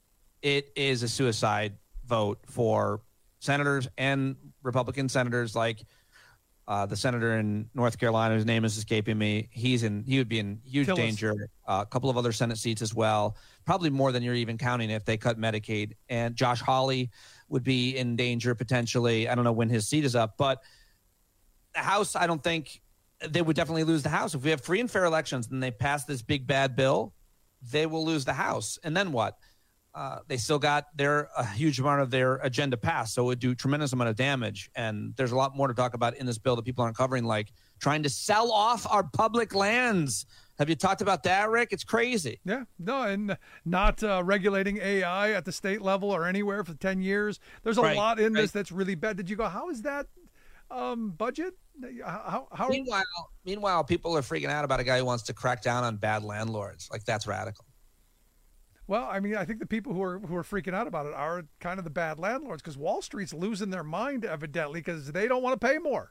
Speaker 15: it is a suicide vote for senators and Republican senators, like uh, the senator in North Carolina, whose name is escaping me. He's in. He would be in huge
Speaker 9: Tillis.
Speaker 15: danger. Uh, a couple of other Senate seats as well, probably more than you're even counting if they cut Medicaid. And Josh Hawley would be in danger potentially. I don't know when his seat is up, but the House, I don't think they would definitely lose the House if we have free and fair elections and they pass this big bad bill. They will lose the House, and then what? Uh, they still got their a huge amount of their agenda passed, so it would do tremendous amount of damage. And there's a lot more to talk about in this bill that people aren't covering, like trying to sell off our public lands. Have you talked about that, Rick? It's crazy.
Speaker 9: Yeah, no, and not uh, regulating A I at the state level or anywhere for ten years. There's a
Speaker 15: Right,
Speaker 9: lot in
Speaker 15: right.
Speaker 9: this that's really bad. Did you go, how is that um, budget? How, how?
Speaker 15: Meanwhile, meanwhile, people are freaking out about a guy who wants to crack down on bad landlords. Like, that's radical.
Speaker 9: Well, I mean, I think the people who are who are freaking out about it are kind of the bad landlords, because Wall Street's losing their mind, evidently, because they don't want to pay more.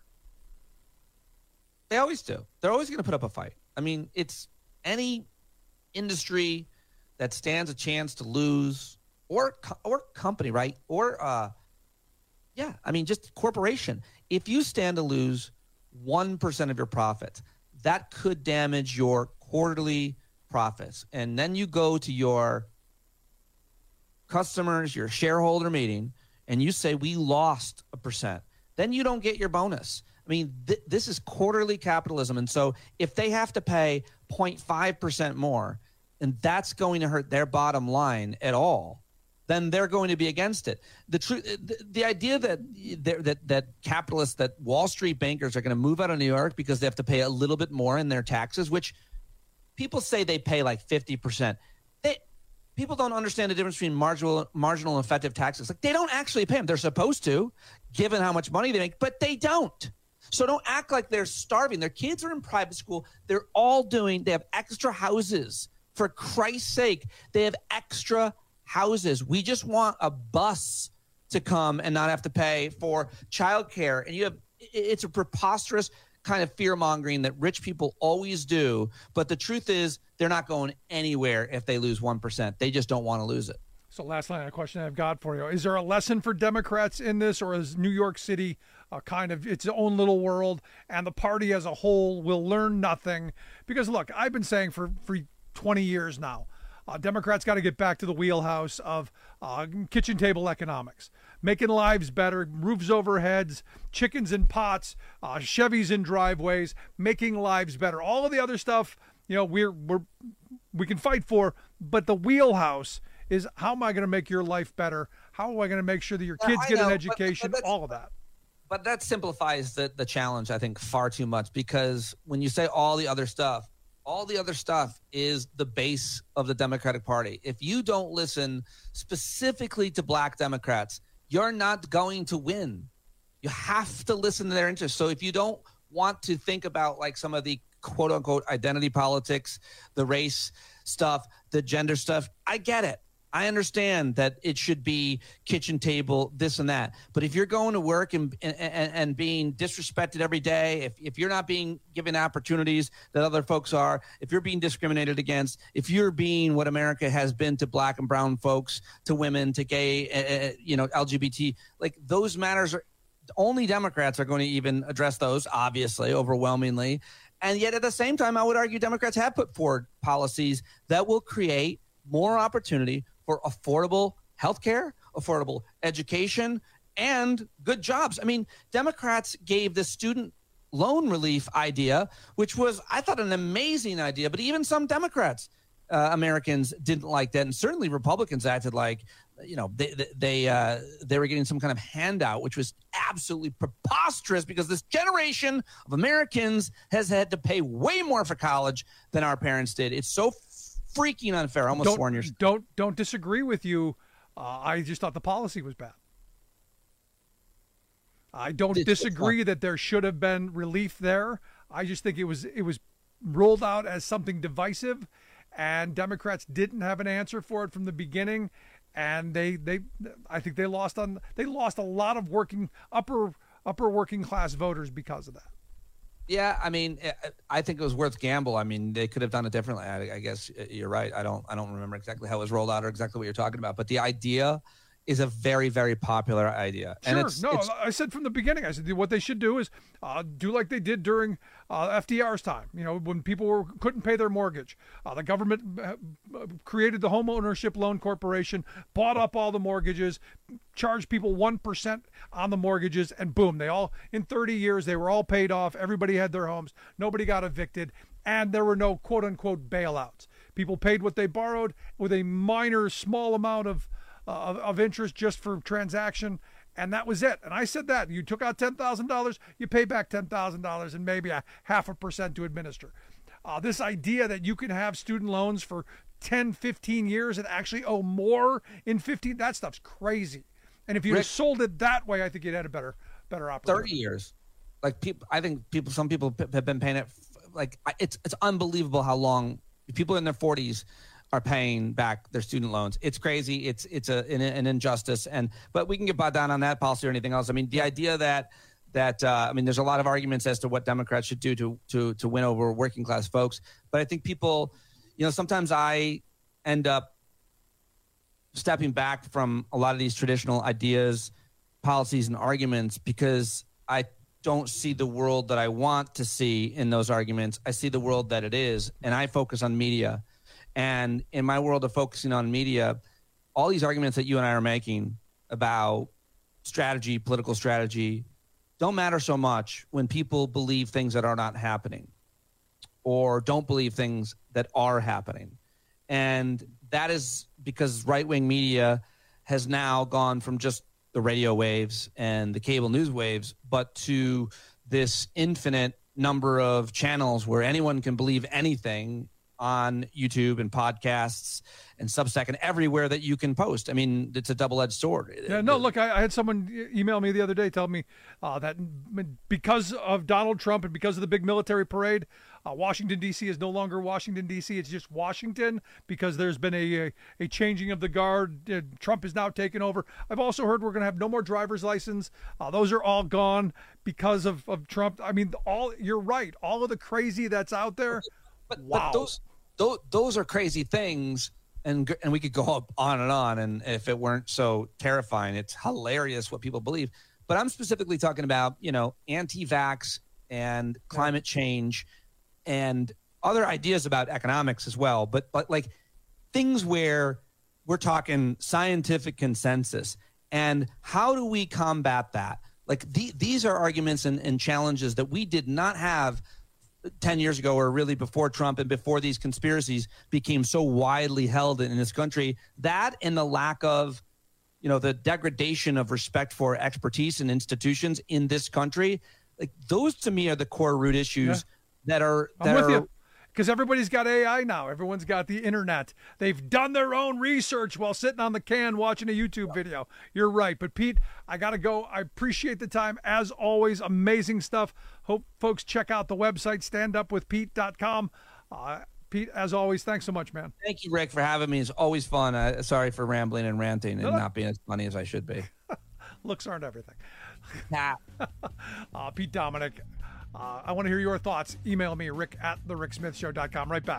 Speaker 15: They always do. They're always going to put up a fight. I mean, it's any industry that stands a chance to lose, or co- or company, right? Or uh, yeah, I mean, just corporation. If you stand to lose one percent of your profits, that could damage your quarterly profits. And then you go to your customers, your shareholder meeting, and you say, we lost a percent. Then you don't get your bonus. I mean, th- this is quarterly capitalism. And so if they have to pay zero point five percent more, and that's going to hurt their bottom line at all, then they're going to be against it. The truth, the, the idea that, that that capitalists, that Wall Street bankers are going to move out of New York because they have to pay a little bit more in their taxes, which people say they pay like fifty percent. They, people don't understand the difference between marginal, marginal and effective taxes. Like, they don't actually pay them. They're supposed to, given how much money they make, but they don't. So don't act like they're starving. Their kids are in private school. They're all doing, they have extra houses. For Christ's sake, they have extra houses. We just want a bus to come and not have to pay for childcare. And you have, it's a preposterous kind of fear mongering that rich people always do. But the truth is, they're not going anywhere if they lose one percent. They just don't want to lose it.
Speaker 9: So last line of question I've got for you. Is there a lesson for Democrats in this, or is New York City uh, kind of its own little world and the party as a whole will learn nothing? Because, look, I've been saying for, for twenty years now, uh, Democrats got to get back to the wheelhouse of uh, kitchen table economics, making lives better, roofs over heads, chickens in pots, uh, Chevys in driveways, making lives better. All of the other stuff, you know, we're, we're, we can fight for, but the wheelhouse is how am I going to make your life better? How am I going to make sure that your kids
Speaker 15: yeah,
Speaker 9: get
Speaker 15: know,
Speaker 9: an education?
Speaker 15: But, but
Speaker 9: all of that.
Speaker 15: But that simplifies the, the challenge, I think, far too much, because when you say all the other stuff, all the other stuff is the base of the Democratic Party. If you don't listen specifically to black Democrats, you're not going to win. You have to listen to their interests. So if you don't want to think about like some of the quote unquote identity politics, the race stuff, the gender stuff, I get it. I understand that it should be kitchen table, this and that. But if you're going to work and and, and being disrespected every day, if, if you're not being given opportunities that other folks are, if you're being discriminated against, if you're being what America has been to black and brown folks, to women, to gay, uh, you know, L G B T, like those matters are only Democrats are going to even address those, obviously, overwhelmingly. And yet at the same time, I would argue Democrats have put forward policies that will create more opportunity for affordable health care, affordable education, and good jobs. I mean, Democrats gave the student loan relief idea, which was, I thought, an amazing idea. But even some Democrats, uh, Americans, didn't like that. And certainly Republicans acted like, you know, they they they, uh, they were getting some kind of handout, which was absolutely preposterous because this generation of Americans has had to pay way more for college than our parents did. It's so freaking unfair. I almost
Speaker 9: don't,
Speaker 15: sworn you're...
Speaker 9: Don't, don't disagree with you. Uh, I just thought the policy was bad. I don't
Speaker 15: It's
Speaker 9: disagree that there should have been relief there. I just think it was it was rolled out as something divisive, and Democrats didn't have an answer for it from the beginning. And they, they, I think they lost on they lost a lot of working upper upper working class voters because of that.
Speaker 15: Yeah, I mean, I think it was worth gamble. I mean, they could have done it differently. I, I guess you're right. I don't I don't remember exactly how it was rolled out or exactly what you're talking about. But the idea is a very, very popular idea.
Speaker 9: Sure.
Speaker 15: And it's,
Speaker 9: no,
Speaker 15: it's,
Speaker 9: I said from the beginning, I said what they should do is uh, do like they did during uh, F D R's time. You know, when people were, couldn't pay their mortgage, uh, the government uh, created the Home Ownership Loan Corporation, bought up all the mortgages, charged people one percent on the mortgages, and boom, they all, in thirty years, they were all paid off. Everybody had their homes. Nobody got evicted. And there were no quote unquote bailouts. People paid what they borrowed with a minor, small amount of Uh, of, of interest just for transaction, and that was it. And I said that you took out ten thousand dollars, you pay back ten thousand dollars and maybe a half a percent to administer. Uh, this idea that you can have student loans for ten, fifteen years and actually owe more in fifteen, that stuff's crazy. And if you had sold it that way, I think you'd had a better better opportunity.
Speaker 15: thirty years. Like people, I think people, some people have been paying it. Like it's it's unbelievable how long people in their forties are paying back their student loans. It's crazy. It's it's a an, an injustice. And but we can get bogged down on that policy or anything else. I mean, the idea that that uh, I mean, there's a lot of arguments as to what Democrats should do to to to win over working class folks. But I think people, you know, sometimes I end up stepping back from a lot of these traditional ideas, policies, and arguments because I don't see the world that I want to see in those arguments. I see the world that it is, and I focus on media. And in my world of focusing on media, all these arguments that you and I are making about strategy, political strategy, don't matter so much when people believe things that are not happening or don't believe things that are happening. And that is because right-wing media has now gone from just the radio waves and the cable news waves, but to this infinite number of channels where anyone can believe anything on YouTube and podcasts and Substack and everywhere that you can post. I mean, it's a double-edged sword.
Speaker 9: Yeah, no, look, I, I had someone email me the other day telling me uh, that because of Donald Trump and because of the big military parade, uh, Washington, D C is no longer Washington, D C. It's just Washington because there's been a, a, a changing of the guard. Uh, Trump is now taking over. I've also heard we're going to have no more driver's license. Uh, those are all gone because of, of Trump. I mean, all you're right. All of the crazy that's out there.
Speaker 15: But,
Speaker 9: wow.
Speaker 15: but those, those those are crazy things and and we could go on and on. And if it weren't so terrifying, it's hilarious what people believe. But I'm specifically talking about, you know, anti-vax and climate change and other ideas about economics as well. But, but like things where we're talking scientific consensus. And how do we combat that? Like the, these are arguments and, and challenges that we did not have ten years ago, or really before Trump and before these conspiracies became so widely held in, in this country. That and the lack of, you know, the degradation of respect for expertise and institutions in this country. Like those to me are the core root issues yeah. that are that
Speaker 9: I'm with
Speaker 15: are
Speaker 9: you. Because everybody's got A I now. Everyone's got the internet. They've done their own research while sitting on the can watching a YouTube video. You're right. But, Pete, I got to go. I appreciate the time. As always, amazing stuff. Hope folks check out the website, stand up with pete dot com. Uh, Pete, as always, thanks so much, man.
Speaker 15: Thank you, Rick, for having me. It's always fun. Uh, sorry for rambling and ranting and not being as funny as I should be.
Speaker 9: Looks aren't everything.
Speaker 15: Nah.
Speaker 9: uh, Pete Dominick. Uh, I want to hear your thoughts. Email me, rick at the rick smith show dot com. Right back.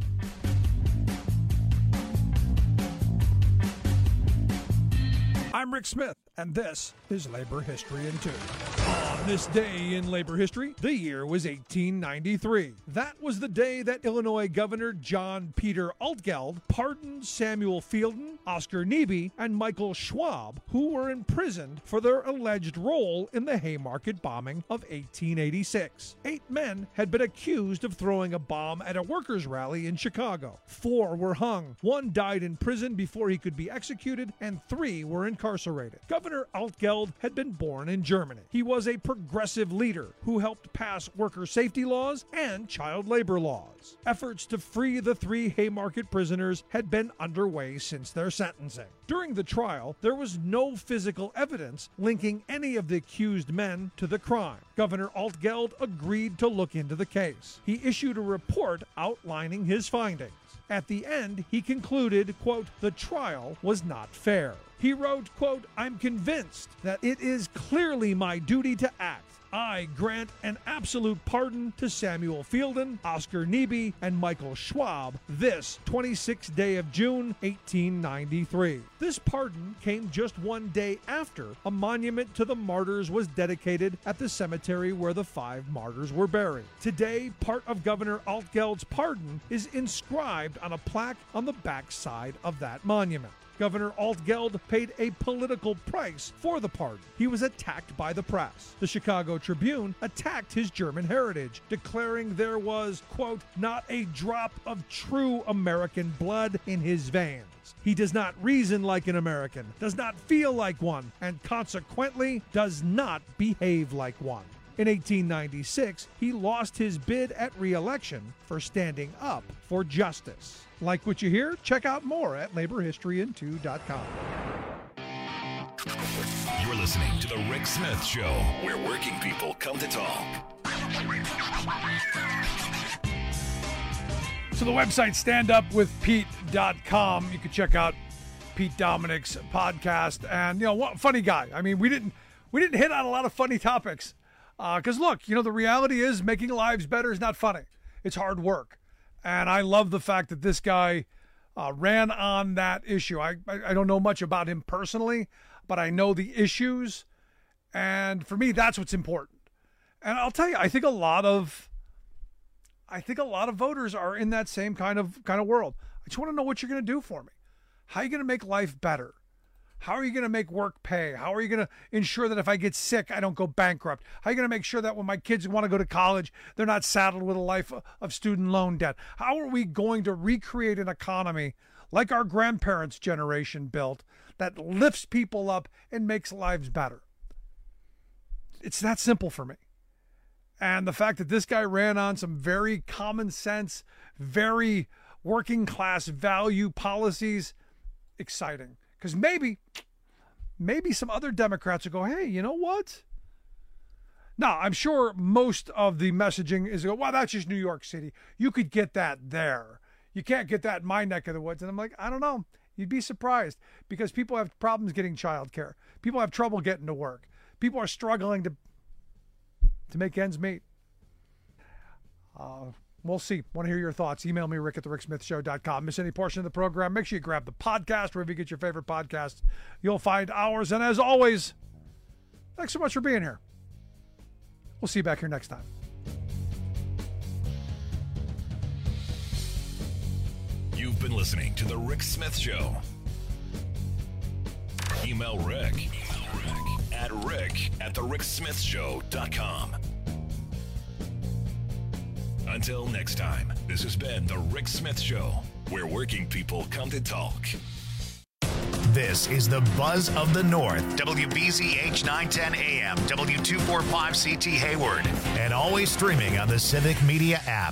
Speaker 9: I'm Rick Smith, and this is Labor History in Two. On this day in labor history, the year was eighteen ninety-three. That was the day that Illinois Governor John Peter Altgeld pardoned Samuel Fielden, Oscar Neebe, and Michael Schwab, who were imprisoned for their alleged role in the Haymarket bombing of eighteen eighty-six. Eight men had been accused of throwing a bomb at a workers' rally in Chicago. Four were hung, one died in prison before he could be executed, and three were incarcerated. Governor Altgeld had been born in Germany. He was a progressive leader who helped pass worker safety laws and child labor laws. Efforts to free the three Haymarket prisoners had been underway since their sentencing. During the trial, there was no physical evidence linking any of the accused men to the crime. Governor Altgeld agreed to look into the case. He issued a report outlining his findings. At the end, he concluded, quote, the trial was not fair. He wrote, quote, I'm convinced that it is clearly my duty to act. I grant an absolute pardon to Samuel Fielden, Oscar Neebe, and Michael Schwab this twenty-sixth day of June, eighteen ninety-three. This pardon came just one day after a monument to the martyrs was dedicated at the cemetery where the five martyrs were buried. Today, part of Governor Altgeld's pardon is inscribed on a plaque on the backside of that monument. Governor Altgeld paid a political price for the pardon. He was attacked by the press. The Chicago Tribune attacked his German heritage, declaring there was, quote, not a drop of true American blood in his veins. He does not reason like an American, does not feel like one, and consequently does not behave like one. In eighteen ninety-six, he lost his bid at re-election for standing up for justice. Like what you hear? Check out more at labor history in two dot com.
Speaker 8: You're listening to The Rick Smith Show, where working people come to talk.
Speaker 9: So the website stand up with pete dot com. You can check out Pete Dominick's podcast. And, you know, what funny guy. I mean, we didn't we didn't hit on a lot of funny topics. Because, uh, look, you know, the reality is making lives better is not funny. It's hard work. And I love the fact that this guy uh, ran on that issue. I, I I don't know much about him personally, but I know the issues. And for me, that's what's important. And I'll tell you, I think a lot of I think a lot of voters are in that same kind of kind of world. I just want to know what you're going to do for me. How are you going to make life better? How are you going to make work pay? How are you going to ensure that if I get sick, I don't go bankrupt? How are you going to make sure that when my kids want to go to college, they're not saddled with a life of student loan debt? How are we going to recreate an economy like our grandparents' generation built that lifts people up and makes lives better? It's that simple for me. And the fact that this guy ran on some very common sense, very working class value policies, exciting. Because maybe, maybe some other Democrats will go, hey, you know what? Now, I'm sure most of the messaging is, well, that's just New York City. You could get that there. You can't get that in my neck of the woods. And I'm like, I don't know. You'd be surprised because people have problems getting childcare. People have trouble getting to work. People are struggling to to make ends meet. Uh, We'll see. Want to hear your thoughts? Email me, rick at the rick smith show dot com. Miss any portion of the program, make sure you grab the podcast wherever you get your favorite podcast. You'll find ours. And as always, thanks so much for being here. We'll see you back here next time.
Speaker 8: You've been listening to The Rick Smith Show. Email Rick, Email Rick at rick at the rick smith show dot com. Until next time, this has been The Rick Smith Show, where working people come to talk.
Speaker 2: This is the Buzz of the North, W B Z H nine ten A M, W two forty-five C T Hayward, and always streaming on the Civic Media app.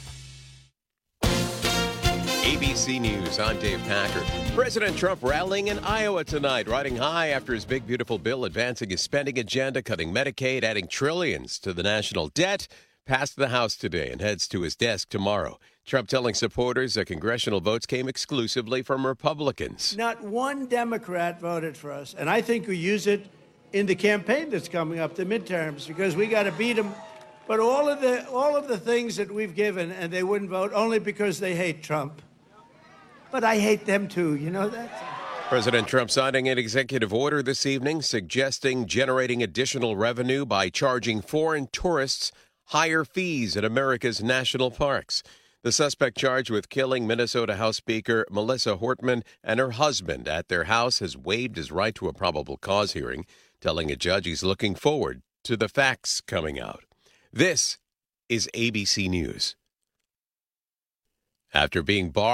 Speaker 16: A B C News, I'm Dave Packer. President Trump rallying in Iowa tonight, riding high after his big, beautiful bill advancing his spending agenda, cutting Medicaid, adding trillions to the national debt. Passed the House today and heads to his desk tomorrow. Trump telling supporters that congressional votes came exclusively from Republicans.
Speaker 17: Not one Democrat voted for us, and I think we use it in the campaign that's coming up, the midterms, because we got to beat them. But all of the all of the things that we've given, and they wouldn't vote only because they hate Trump. But I hate them too, you know that?
Speaker 16: President Trump signing an executive order this evening suggesting generating additional revenue by charging foreign tourists higher fees at America's national parks. The suspect charged with killing Minnesota House Speaker Melissa Hortman and her husband at their house has waived his right to a probable cause hearing, telling a judge he's looking forward to the facts coming out. This is A B C News. After being barred